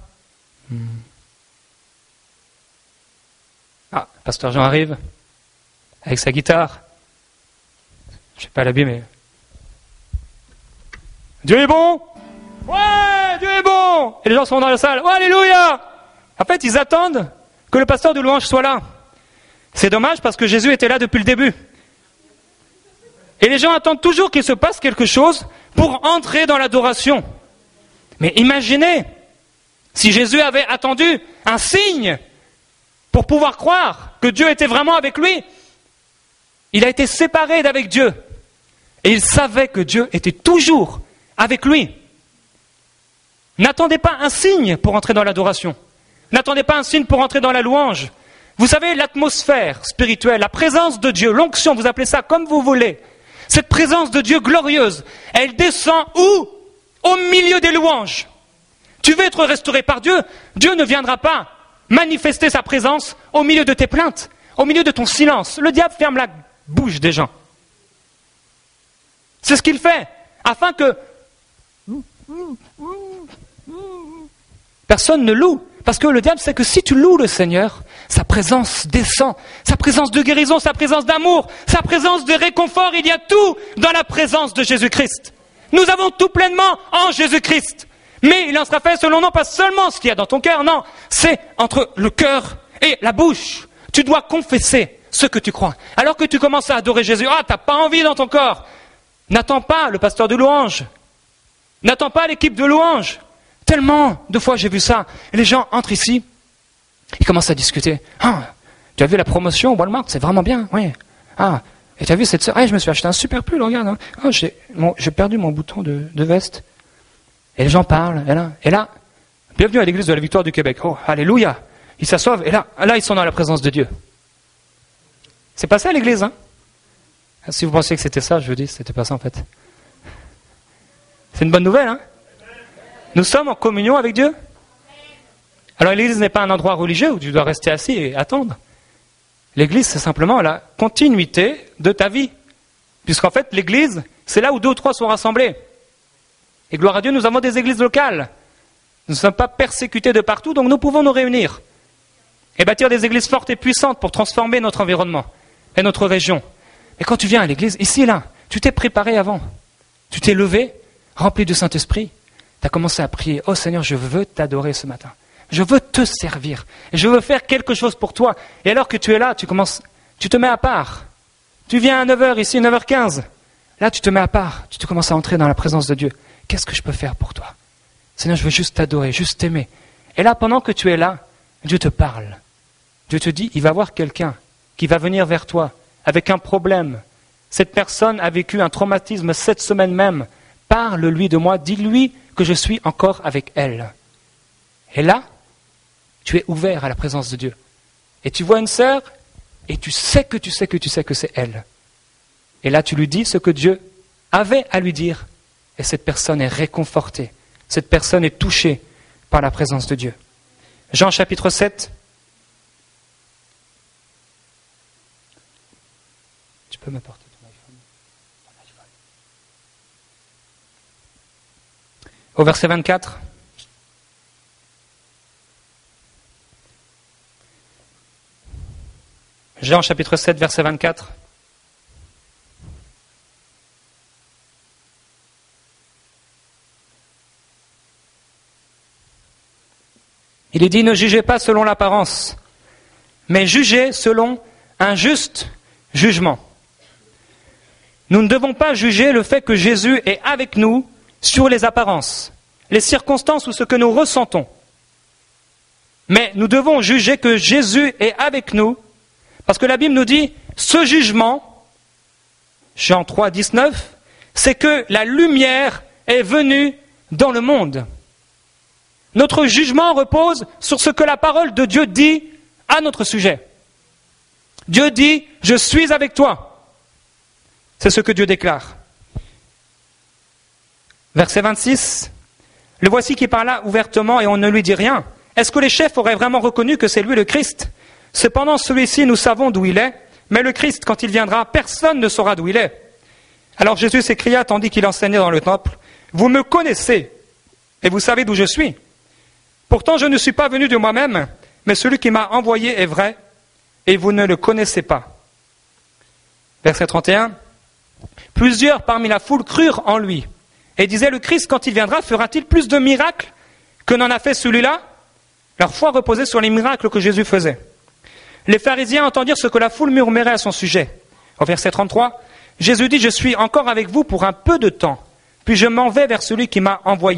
Ah, pasteur Jean arrive, avec sa guitare. Je sais pas l'habiller, mais... Dieu est bon! Ouais, Dieu est bon! Et les gens sont dans la salle. Oh, alléluia! En fait, ils attendent que le pasteur de louange soit là. C'est dommage parce que Jésus était là depuis le début. Et les gens attendent toujours qu'il se passe quelque chose pour entrer dans l'adoration. Mais imaginez, si Jésus avait attendu un signe pour pouvoir croire que Dieu était vraiment avec lui, il a été séparé d'avec Dieu. Et il savait que Dieu était toujours avec lui. N'attendez pas un signe pour entrer dans l'adoration. N'attendez pas un signe pour entrer dans la louange. Vous savez, l'atmosphère spirituelle, la présence de Dieu, l'onction, vous appelez ça comme vous voulez. Cette présence de Dieu glorieuse, elle descend où? Au milieu des louanges. Tu veux être restauré par Dieu? Dieu ne viendra pas manifester sa présence au milieu de tes plaintes, au milieu de ton silence. Le diable ferme la bouche des gens. C'est ce qu'il fait, afin que personne ne loue. Parce que le diable sait que si tu loues le Seigneur, sa présence descend, sa présence de guérison, sa présence d'amour, sa présence de réconfort, il y a tout dans la présence de Jésus-Christ. Nous avons tout pleinement en Jésus-Christ. Mais il en sera fait selon non pas seulement ce qu'il y a dans ton cœur, non, c'est entre le cœur et la bouche. Tu dois confesser ce que tu crois. Alors que tu commences à adorer Jésus, ah, t'as pas envie dans ton corps. N'attends pas le pasteur de louange. N'attends pas l'équipe de louange. Tellement de fois j'ai vu ça. Et les gens entrent ici, ils commencent à discuter. Ah, tu as vu la promotion au Walmart, c'est vraiment bien, oui. Ah, et tu as vu cette sœur, ah, je me suis acheté un super pull, regarde. Hein. Ah, j'ai, mon, j'ai perdu mon bouton de, de veste. Et les gens parlent, et là, et là, bienvenue à l'église de la Victoire du Québec. Oh, alléluia. Ils s'assoivent, et là, là, ils sont dans la présence de Dieu. C'est pas ça l'église, hein? Si vous pensiez que c'était ça, je vous dis, c'était pas ça en fait. C'est une bonne nouvelle, hein? Nous sommes en communion avec Dieu. Alors l'église n'est pas un endroit religieux où tu dois rester assis et attendre. L'église, c'est simplement la continuité de ta vie. Puisqu'en fait, l'église, c'est là où deux ou trois sont rassemblés. Et gloire à Dieu, nous avons des églises locales. Nous ne sommes pas persécutés de partout, donc nous pouvons nous réunir. Et bâtir des églises fortes et puissantes pour transformer notre environnement et notre région. Et quand tu viens à l'église, ici, là, tu t'es préparé avant. Tu t'es levé, rempli du Saint-Esprit. Tu as commencé à prier. Oh Seigneur, je veux t'adorer ce matin. Je veux te servir. Je veux faire quelque chose pour toi. Et alors que tu es là, tu commences, tu te mets à part. Tu viens à neuf heures ici, neuf heures quinze. Là, tu te mets à part. Tu te commences à entrer dans la présence de Dieu. Qu'est-ce que je peux faire pour toi? Seigneur, je veux juste t'adorer, juste t'aimer. Et là, pendant que tu es là, Dieu te parle. Dieu te dit, il va y avoir quelqu'un qui va venir vers toi avec un problème. Cette personne a vécu un traumatisme cette semaine même. Parle-lui de moi, dis-lui que je suis encore avec elle. Et là, tu es ouvert à la présence de Dieu. Et tu vois une sœur, et tu sais que tu sais que tu sais que c'est elle. Et là, tu lui dis ce que Dieu avait à lui dire. Et cette personne est réconfortée. Cette personne est touchée par la présence de Dieu. Jean chapitre sept. Tu peux m'apporter ton iPhone? Au verset vingt-quatre. Jean chapitre sept, verset vingt-quatre. Il est dit, ne jugez pas selon l'apparence, mais jugez selon un juste jugement. Nous ne devons pas juger le fait que Jésus est avec nous sur les apparences, les circonstances ou ce que nous ressentons. Mais nous devons juger que Jésus est avec nous, parce que la Bible nous dit, ce jugement, Jean trois, dix-neuf, c'est que la lumière est venue dans le monde. Notre jugement repose sur ce que la parole de Dieu dit à notre sujet. Dieu dit, je suis avec toi. C'est ce que Dieu déclare. Verset vingt-six, le voici qui parla ouvertement et on ne lui dit rien. Est-ce que les chefs auraient vraiment reconnu que c'est lui le Christ ? Cependant, celui-ci, nous savons d'où il est, mais le Christ, quand il viendra, personne ne saura d'où il est. Alors Jésus s'écria, tandis qu'il enseignait dans le temple, « Vous me connaissez, et vous savez d'où je suis. Pourtant, je ne suis pas venu de moi-même, mais celui qui m'a envoyé est vrai, et vous ne le connaissez pas. » Verset trente et un, « Plusieurs parmi la foule crurent en lui, et disaient, le Christ, quand il viendra, fera-t-il plus de miracles que n'en a fait celui-là ?» Leur foi reposait sur les miracles que Jésus faisait. Les pharisiens entendirent ce que la foule murmurait à son sujet. Au verset trente-trois, Jésus dit, « Je suis encore avec vous pour un peu de temps, puis je m'en vais vers celui qui m'a envoyé. »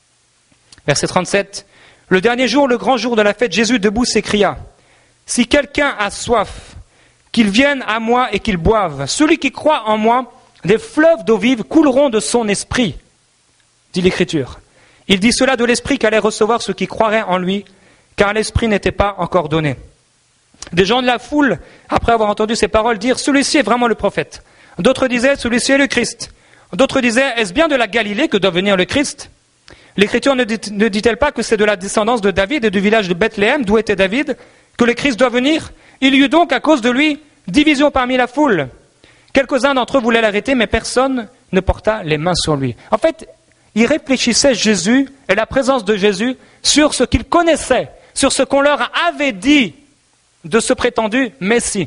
Verset trente-sept, le dernier jour, le grand jour de la fête, Jésus debout s'écria, « Si quelqu'un a soif, qu'il vienne à moi et qu'il boive. Celui qui croit en moi, des fleuves d'eau vive couleront de son esprit. » Dit l'Écriture. Il dit cela de l'esprit qu'allait recevoir ceux qui croiraient en lui, car l'esprit n'était pas encore donné. Des gens de la foule, après avoir entendu ces paroles, dirent « Celui-ci est vraiment le prophète. » D'autres disaient « Celui-ci est le Christ. » D'autres disaient « Est-ce bien de la Galilée que doit venir le Christ ?» L'Écriture ne, dit, ne dit-elle pas que c'est de la descendance de David et du village de Bethléem, d'où était David, que le Christ doit venir ? Il y eut donc, à cause de lui, division parmi la foule. Quelques-uns d'entre eux voulaient l'arrêter, mais personne ne porta les mains sur lui. En fait, ils réfléchissaient Jésus et la présence de Jésus sur ce qu'ils connaissaient, sur ce qu'on leur avait dit de ce prétendu Messie.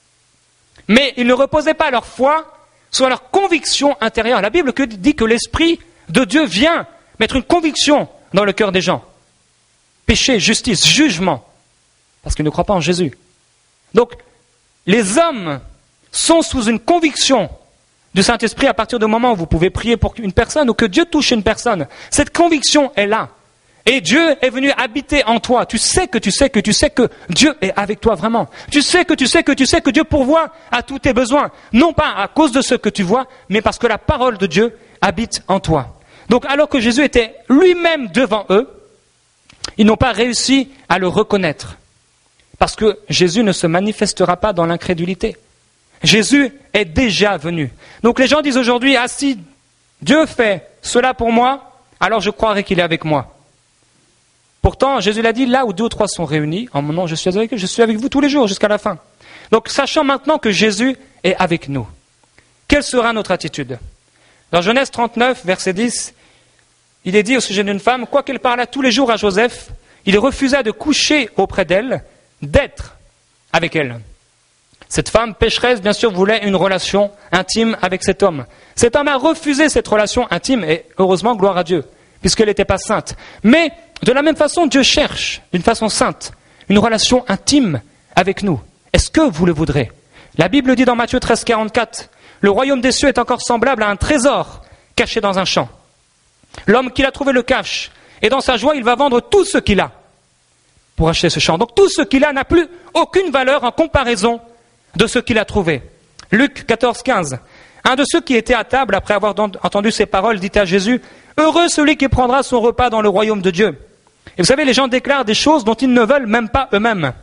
Mais ils ne reposaient pas leur foi sur leur conviction intérieure. La Bible dit que l'Esprit de Dieu vient mettre une conviction dans le cœur des gens. Péché, justice, jugement, parce qu'ils ne croient pas en Jésus. Donc, les hommes sont sous une conviction du Saint-Esprit à partir du moment où vous pouvez prier pour une personne ou que Dieu touche une personne. Cette conviction est là. Et Dieu est venu habiter en toi. Tu sais que tu sais que tu sais que Dieu est avec toi vraiment. Tu sais que tu sais que tu sais que Dieu pourvoit à tous tes besoins. Non pas à cause de ce que tu vois, mais parce que la parole de Dieu habite en toi. Donc alors que Jésus était lui-même devant eux, ils n'ont pas réussi à le reconnaître. Parce que Jésus ne se manifestera pas dans l'incrédulité. Jésus est déjà venu. Donc les gens disent aujourd'hui, ah si Dieu fait cela pour moi, alors je croirai qu'il est avec moi. Pourtant, Jésus l'a dit, là où deux ou trois sont réunis, en mon nom je suis avec eux, je suis avec vous tous les jours jusqu'à la fin. Donc sachant maintenant que Jésus est avec nous, quelle sera notre attitude ? Dans Genèse trente-neuf, verset dix, il est dit au sujet d'une femme, quoiqu'elle parlât tous les jours à Joseph, il refusa de coucher auprès d'elle, d'être avec elle. Cette femme pécheresse, bien sûr, voulait une relation intime avec cet homme. Cet homme a refusé cette relation intime, et heureusement, gloire à Dieu, puisqu'elle n'était pas sainte. Mais, de la même façon, Dieu cherche, d'une façon sainte, une relation intime avec nous. Est-ce que vous le voudrez ? La Bible dit dans Matthieu treize, quarante-quatre, « Le royaume des cieux est encore semblable à un trésor caché dans un champ. L'homme qui l'a trouvé le cache, et dans sa joie, il va vendre tout ce qu'il a pour acheter ce champ. Donc tout ce qu'il a n'a plus aucune valeur en comparaison de ce qu'il a trouvé. » Luc quatorze, quinze. Un de ceux qui étaient à table, après avoir entendu ces paroles, dit à Jésus, « Heureux celui qui prendra son repas dans le royaume de Dieu. » Et vous savez, les gens déclarent des choses dont ils ne veulent même pas eux-mêmes.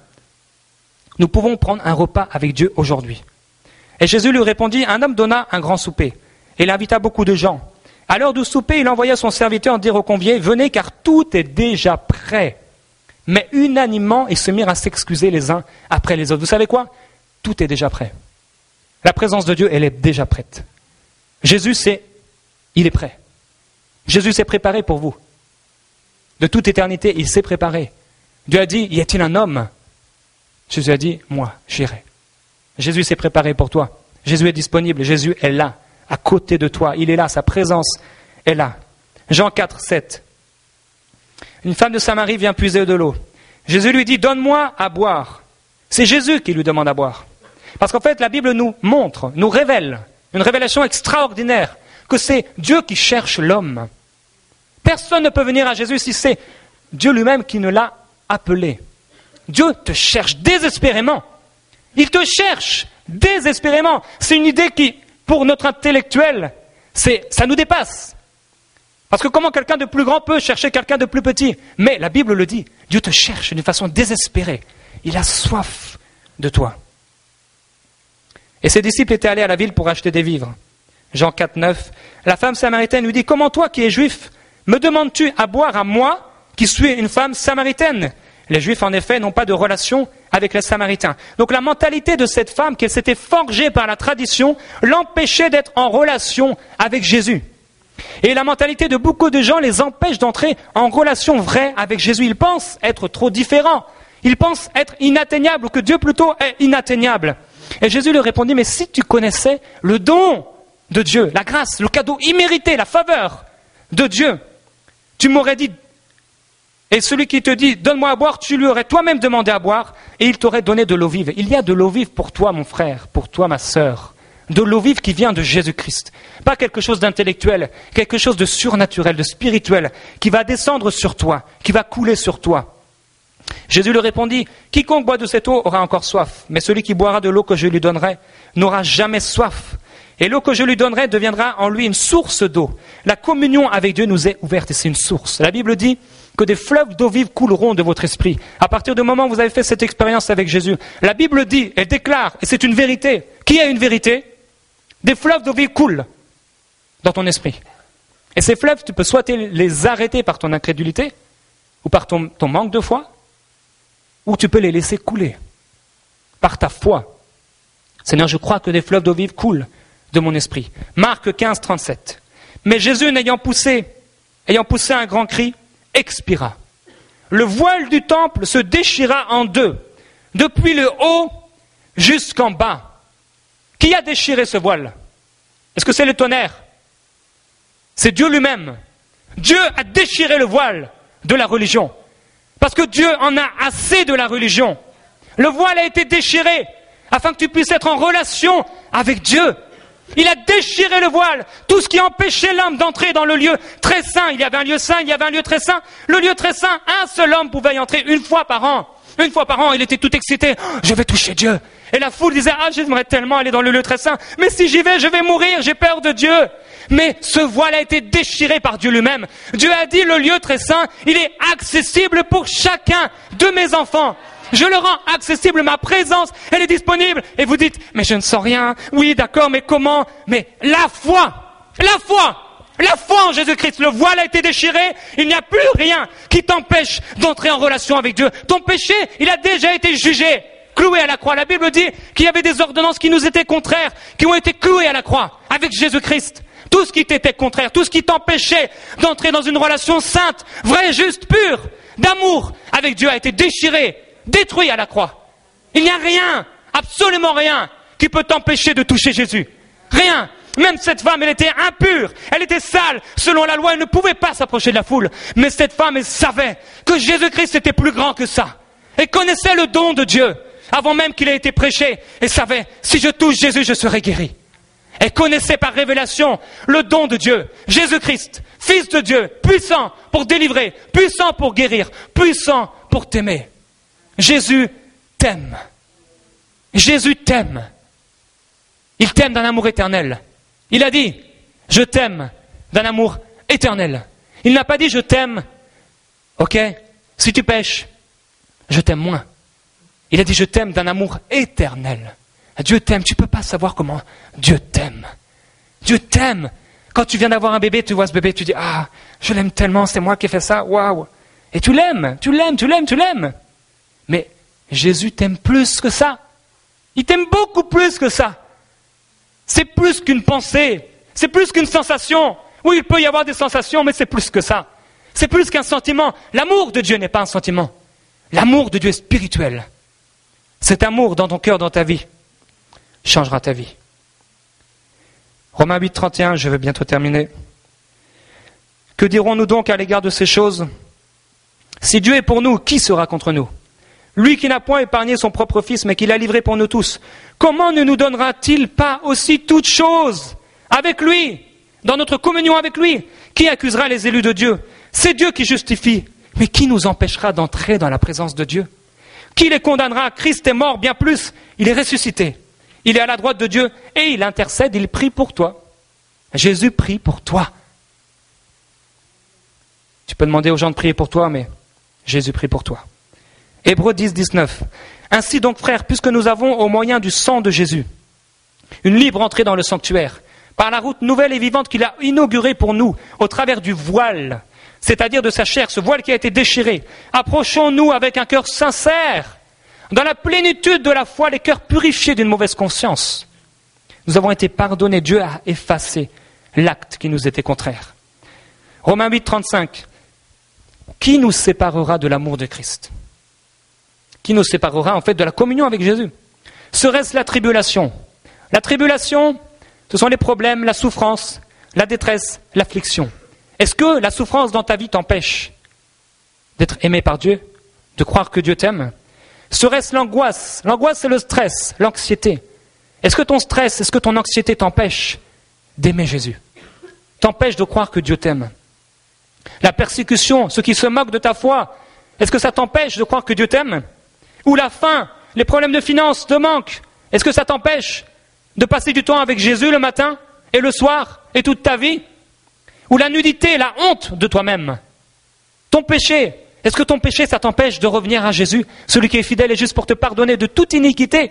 Nous pouvons prendre un repas avec Dieu aujourd'hui. Et Jésus lui répondit, un homme donna un grand souper, et il invita beaucoup de gens. À l'heure du souper, il envoya son serviteur dire aux conviés, « Venez, car tout est déjà prêt. » Mais unanimement, ils se mirent à s'excuser les uns après les autres. Vous savez quoi ? Tout est déjà prêt. La présence de Dieu, elle est déjà prête. Jésus, c'est, il est prêt. Jésus s'est préparé pour vous. De toute éternité, il s'est préparé. Dieu a dit, y a-t-il un homme ? Jésus a dit, moi, j'irai. Jésus s'est préparé pour toi. Jésus est disponible. Jésus est là, à côté de toi. Il est là, sa présence est là. Jean quatre, sept. Une femme de Samarie vient puiser de l'eau. Jésus lui dit, donne-moi à boire. C'est Jésus qui lui demande à boire. Parce qu'en fait, la Bible nous montre, nous révèle une révélation extraordinaire, que c'est Dieu qui cherche l'homme. Personne ne peut venir à Jésus si c'est Dieu lui-même qui ne l'a appelé. Dieu te cherche désespérément. Il te cherche désespérément. C'est une idée qui, pour notre intellectuel, c'est, ça nous dépasse. Parce que comment quelqu'un de plus grand peut chercher quelqu'un de plus petit? Mais la Bible le dit, Dieu te cherche d'une façon désespérée. Il a soif de toi. Et ses disciples étaient allés à la ville pour acheter des vivres. Jean quatre, neuf, la femme samaritaine lui dit, comment toi qui es juif, me demandes-tu à boire à moi qui suis une femme samaritaine? Les Juifs, en effet, n'ont pas de relation avec les Samaritains. Donc la mentalité de cette femme, qu'elle s'était forgée par la tradition, l'empêchait d'être en relation avec Jésus. Et la mentalité de beaucoup de gens les empêche d'entrer en relation vraie avec Jésus. Ils pensent être trop différents. Ils pensent être inatteignables, ou que Dieu plutôt est inatteignable. Et Jésus leur répondit, mais si tu connaissais le don de Dieu, la grâce, le cadeau immérité, la faveur de Dieu, tu m'aurais dit, et celui qui te dit, donne-moi à boire, tu lui aurais toi-même demandé à boire, et il t'aurait donné de l'eau vive. Il y a de l'eau vive pour toi, mon frère, pour toi, ma sœur. De l'eau vive qui vient de Jésus-Christ. Pas quelque chose d'intellectuel, quelque chose de surnaturel, de spirituel, qui va descendre sur toi, qui va couler sur toi. Jésus lui répondit, quiconque boit de cette eau aura encore soif, mais celui qui boira de l'eau que je lui donnerai n'aura jamais soif. Et l'eau que je lui donnerai deviendra en lui une source d'eau. La communion avec Dieu nous est ouverte et c'est une source. La Bible dit que des fleuves d'eau vive couleront de votre esprit. À partir du moment où vous avez fait cette expérience avec Jésus, la Bible dit, elle déclare, et c'est une vérité. Qui a une vérité? Des fleuves d'eau vive coulent dans ton esprit. Et ces fleuves, tu peux soit les arrêter par ton incrédulité, ou par ton, ton manque de foi, ou tu peux les laisser couler par ta foi. Seigneur, je crois que des fleuves d'eau vive coulent de mon esprit. Marc quinze, trente-sept. Mais Jésus, n'ayant poussé, ayant poussé un grand cri, expira. Le voile du temple se déchira en deux, depuis le haut jusqu'en bas. Qui a déchiré ce voile? Est-ce que c'est le tonnerre? C'est Dieu lui-même. Dieu a déchiré le voile de la religion. Parce que Dieu en a assez de la religion. Le voile a été déchiré afin que tu puisses être en relation avec Dieu. Il a déchiré le voile, tout ce qui empêchait l'homme d'entrer dans le lieu très saint. Il y avait un lieu saint, il y avait un lieu très saint. Le lieu très saint, un seul homme pouvait y entrer une fois par an. Une fois par an, il était tout excité. Oh, je vais toucher Dieu. Et la foule disait, ah, j'aimerais tellement aller dans le lieu très saint. Mais si j'y vais, je vais mourir, j'ai peur de Dieu. Mais ce voile a été déchiré par Dieu lui-même. Dieu a dit, le lieu très saint, il est accessible pour chacun de mes enfants. Je le rends accessible, ma présence, elle est disponible. Et vous dites, mais je ne sens rien. Oui, d'accord, mais comment? Mais la foi, la foi, la foi en Jésus-Christ. Le voile a été déchiré, il n'y a plus rien qui t'empêche d'entrer en relation avec Dieu. Ton péché, il a déjà été jugé, cloué à la croix. La Bible dit qu'il y avait des ordonnances qui nous étaient contraires, qui ont été clouées à la croix avec Jésus-Christ. Tout ce qui t'était contraire, tout ce qui t'empêchait d'entrer dans une relation sainte, vraie, juste, pure, d'amour avec Dieu a été déchiré, détruit à la croix. Il n'y a rien, absolument rien, qui peut t'empêcher de toucher Jésus. Rien. Même cette femme, elle était impure, elle était sale. Selon la loi, elle ne pouvait pas s'approcher de la foule. Mais cette femme, elle savait que Jésus-Christ était plus grand que ça. Elle connaissait le don de Dieu, avant même qu'il ait été prêché. Elle savait, si je touche Jésus, je serai guéri. Elle connaissait par révélation le don de Dieu. Jésus-Christ, Fils de Dieu, puissant pour délivrer, puissant pour guérir, puissant pour t'aimer. Jésus t'aime. Jésus t'aime. Il t'aime d'un amour éternel. Il a dit, je t'aime d'un amour éternel. Il n'a pas dit, je t'aime, ok, si tu pèches, je t'aime moins. Il a dit, je t'aime d'un amour éternel. Dieu t'aime, tu ne peux pas savoir comment Dieu t'aime. Dieu t'aime. Quand tu viens d'avoir un bébé, tu vois ce bébé, tu dis, ah, je l'aime tellement, c'est moi qui ai fait ça, waouh. Et tu l'aimes, tu l'aimes, tu l'aimes, tu l'aimes. Mais Jésus t'aime plus que ça. Il t'aime beaucoup plus que ça. C'est plus qu'une pensée, c'est plus qu'une sensation. Oui, il peut y avoir des sensations, mais c'est plus que ça. C'est plus qu'un sentiment. L'amour de Dieu n'est pas un sentiment. L'amour de Dieu est spirituel. Cet amour dans ton cœur, dans ta vie, changera ta vie. Romains huit, trente et un, je vais bientôt terminer. Que dirons-nous donc à l'égard de ces choses? Si Dieu est pour nous, qui sera contre nous? Lui qui n'a point épargné son propre Fils, mais qui l'a livré pour nous tous, comment ne nous donnera-t-il pas aussi toutes choses avec lui, dans notre communion avec lui? Qui accusera les élus de Dieu? C'est Dieu qui justifie. Mais qui nous empêchera d'entrer dans la présence de Dieu? Qui les condamnera? Christ est mort, bien plus, il est ressuscité. Il est à la droite de Dieu et il intercède, il prie pour toi. Jésus prie pour toi. Tu peux demander aux gens de prier pour toi, mais Jésus prie pour toi. Hébreux dix, dix-neuf. Ainsi donc, frères, puisque nous avons au moyen du sang de Jésus une libre entrée dans le sanctuaire, par la route nouvelle et vivante qu'il a inaugurée pour nous, au travers du voile, c'est-à-dire de sa chair, ce voile qui a été déchiré, approchons-nous avec un cœur sincère, dans la plénitude de la foi, les cœurs purifiés d'une mauvaise conscience. Nous avons été pardonnés, Dieu a effacé l'acte qui nous était contraire. Romains huit, trente-cinq. Qui nous séparera de l'amour de Christ? Qui nous séparera en fait de la communion avec Jésus? Serait-ce la tribulation? La tribulation, ce sont les problèmes, la souffrance, la détresse, l'affliction. Est-ce que la souffrance dans ta vie t'empêche d'être aimé par Dieu, de croire que Dieu t'aime? Serait-ce l'angoisse? L'angoisse, c'est le stress, l'anxiété. Est-ce que ton stress, est-ce que ton anxiété t'empêche d'aimer Jésus? T'empêche de croire que Dieu t'aime? La persécution, ceux qui se moquent de ta foi, est-ce que ça t'empêche de croire que Dieu t'aime? Ou la faim, les problèmes de finances, de manque, est-ce que ça t'empêche de passer du temps avec Jésus le matin et le soir et toute ta vie? Ou la nudité, la honte de toi-même? Ton péché, est-ce que ton péché, ça t'empêche de revenir à Jésus, celui qui est fidèle et juste pour te pardonner de toute iniquité?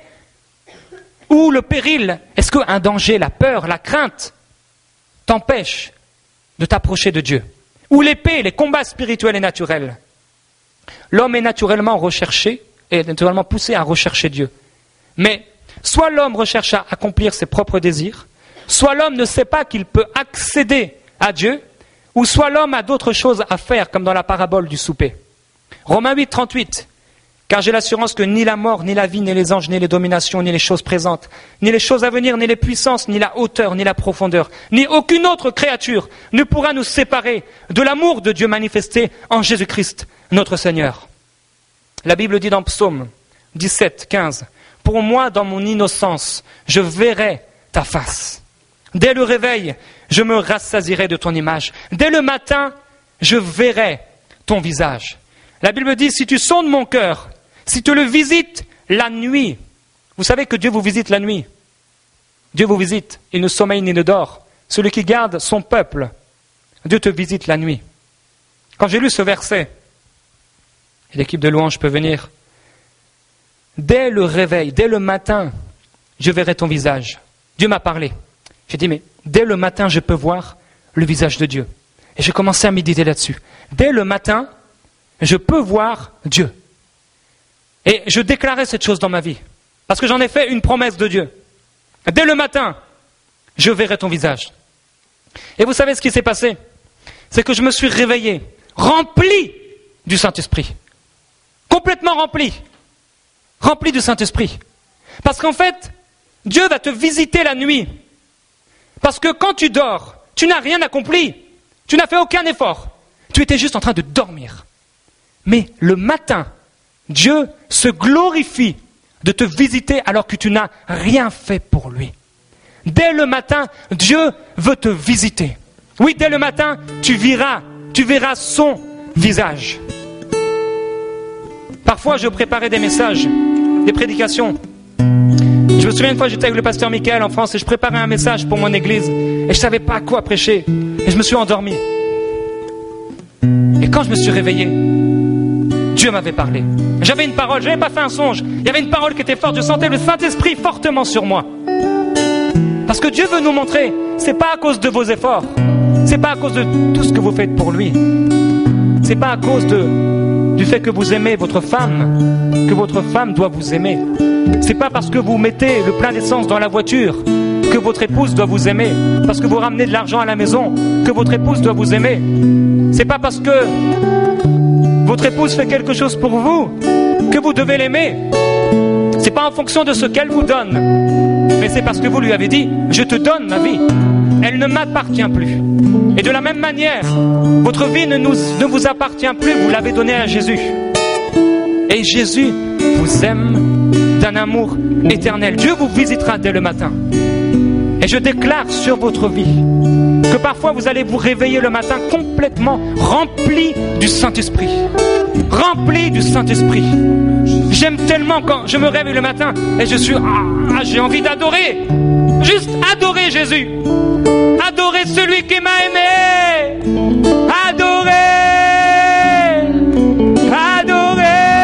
Ou le péril, est-ce qu'un danger, la peur, la crainte t'empêche de t'approcher de Dieu? Ou l'épée, les combats spirituels et naturels? L'homme est naturellement recherché, est naturellement poussé à rechercher Dieu. Mais soit l'homme recherche à accomplir ses propres désirs, soit l'homme ne sait pas qu'il peut accéder à Dieu, ou soit l'homme a d'autres choses à faire, comme dans la parabole du souper. Romains huit, trente-huit. Car j'ai l'assurance que ni la mort, ni la vie, ni les anges, ni les dominations, ni les choses présentes, ni les choses à venir, ni les puissances, ni la hauteur, ni la profondeur, ni aucune autre créature ne pourra nous séparer de l'amour de Dieu manifesté en Jésus-Christ, notre Seigneur. La Bible dit dans Psaume dix-sept, quinze, « Pour moi, dans mon innocence, je verrai ta face. Dès le réveil, je me rassasierai de ton image. Dès le matin, je verrai ton visage. » La Bible dit, si tu sondes mon cœur, si tu le visites la nuit, vous savez que Dieu vous visite la nuit. Dieu vous visite, il ne sommeille ni ne dort. Celui qui garde son peuple, Dieu te visite la nuit. Quand j'ai lu ce verset, et l'équipe de louange peut venir, dès le réveil, dès le matin, je verrai ton visage. Dieu m'a parlé. J'ai dit, mais dès le matin, je peux voir le visage de Dieu. Et j'ai commencé à méditer là-dessus. Dès le matin, je peux voir Dieu. Et je déclarais cette chose dans ma vie. Parce que j'en ai fait une promesse de Dieu. Dès le matin, je verrai ton visage. Et vous savez ce qui s'est passé? C'est que je me suis réveillé, rempli du Saint-Esprit. Complètement rempli. Rempli du Saint-Esprit. Parce qu'en fait, Dieu va te visiter la nuit. Parce que quand tu dors, tu n'as rien accompli. Tu n'as fait aucun effort. Tu étais juste en train de dormir. Mais le matin, Dieu se glorifie de te visiter alors que tu n'as rien fait pour lui. Dès le matin, Dieu veut te visiter. Oui, dès le matin, tu verras, tu verras son visage. Parfois, je préparais des messages, des prédications. Je me souviens une fois, j'étais avec le pasteur Michael en France et je préparais un message pour mon église et je ne savais pas à quoi prêcher. Et je me suis endormi. Et quand je me suis réveillé, Dieu m'avait parlé. J'avais une parole, je n'avais pas fait un songe. Il y avait une parole qui était forte, je sentais le Saint-Esprit fortement sur moi. Parce que Dieu veut nous montrer, c'est pas à cause de vos efforts, c'est pas à cause de tout ce que vous faites pour lui, c'est pas à cause de, du fait que vous aimez votre femme, que votre femme doit vous aimer. C'est pas parce que vous mettez le plein d'essence dans la voiture que votre épouse doit vous aimer, parce que vous ramenez de l'argent à la maison que votre épouse doit vous aimer. C'est pas parce que votre épouse fait quelque chose pour vous que vous devez l'aimer. C'est pas en fonction de ce qu'elle vous donne, mais c'est parce que vous lui avez dit « Je te donne ma vie, elle ne m'appartient plus ». Et de la même manière, votre vie ne, nous, ne vous appartient plus, vous l'avez donnée à Jésus. Et Jésus vous aime d'un amour éternel. Dieu vous visitera dès le matin. Et je déclare sur votre vie que parfois vous allez vous réveiller le matin complètement rempli du Saint-Esprit. Rempli du Saint-Esprit. J'aime tellement quand je me réveille le matin et je suis... Ah, j'ai envie d'adorer. Juste adorer Jésus. Adorer celui qui m'a aimé. Adorer. Adorer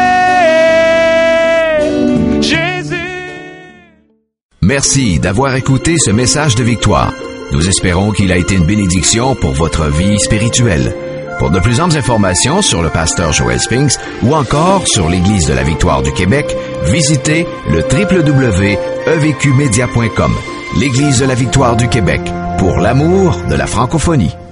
Jésus. Merci d'avoir écouté ce message de victoire. Nous espérons qu'il a été une bénédiction pour votre vie spirituelle. Pour de plus amples informations sur le pasteur Joel Spinks ou encore sur l'Église de la Victoire du Québec, visitez le w w w point e v q media point com. L'Église de la Victoire du Québec, pour l'amour de la francophonie.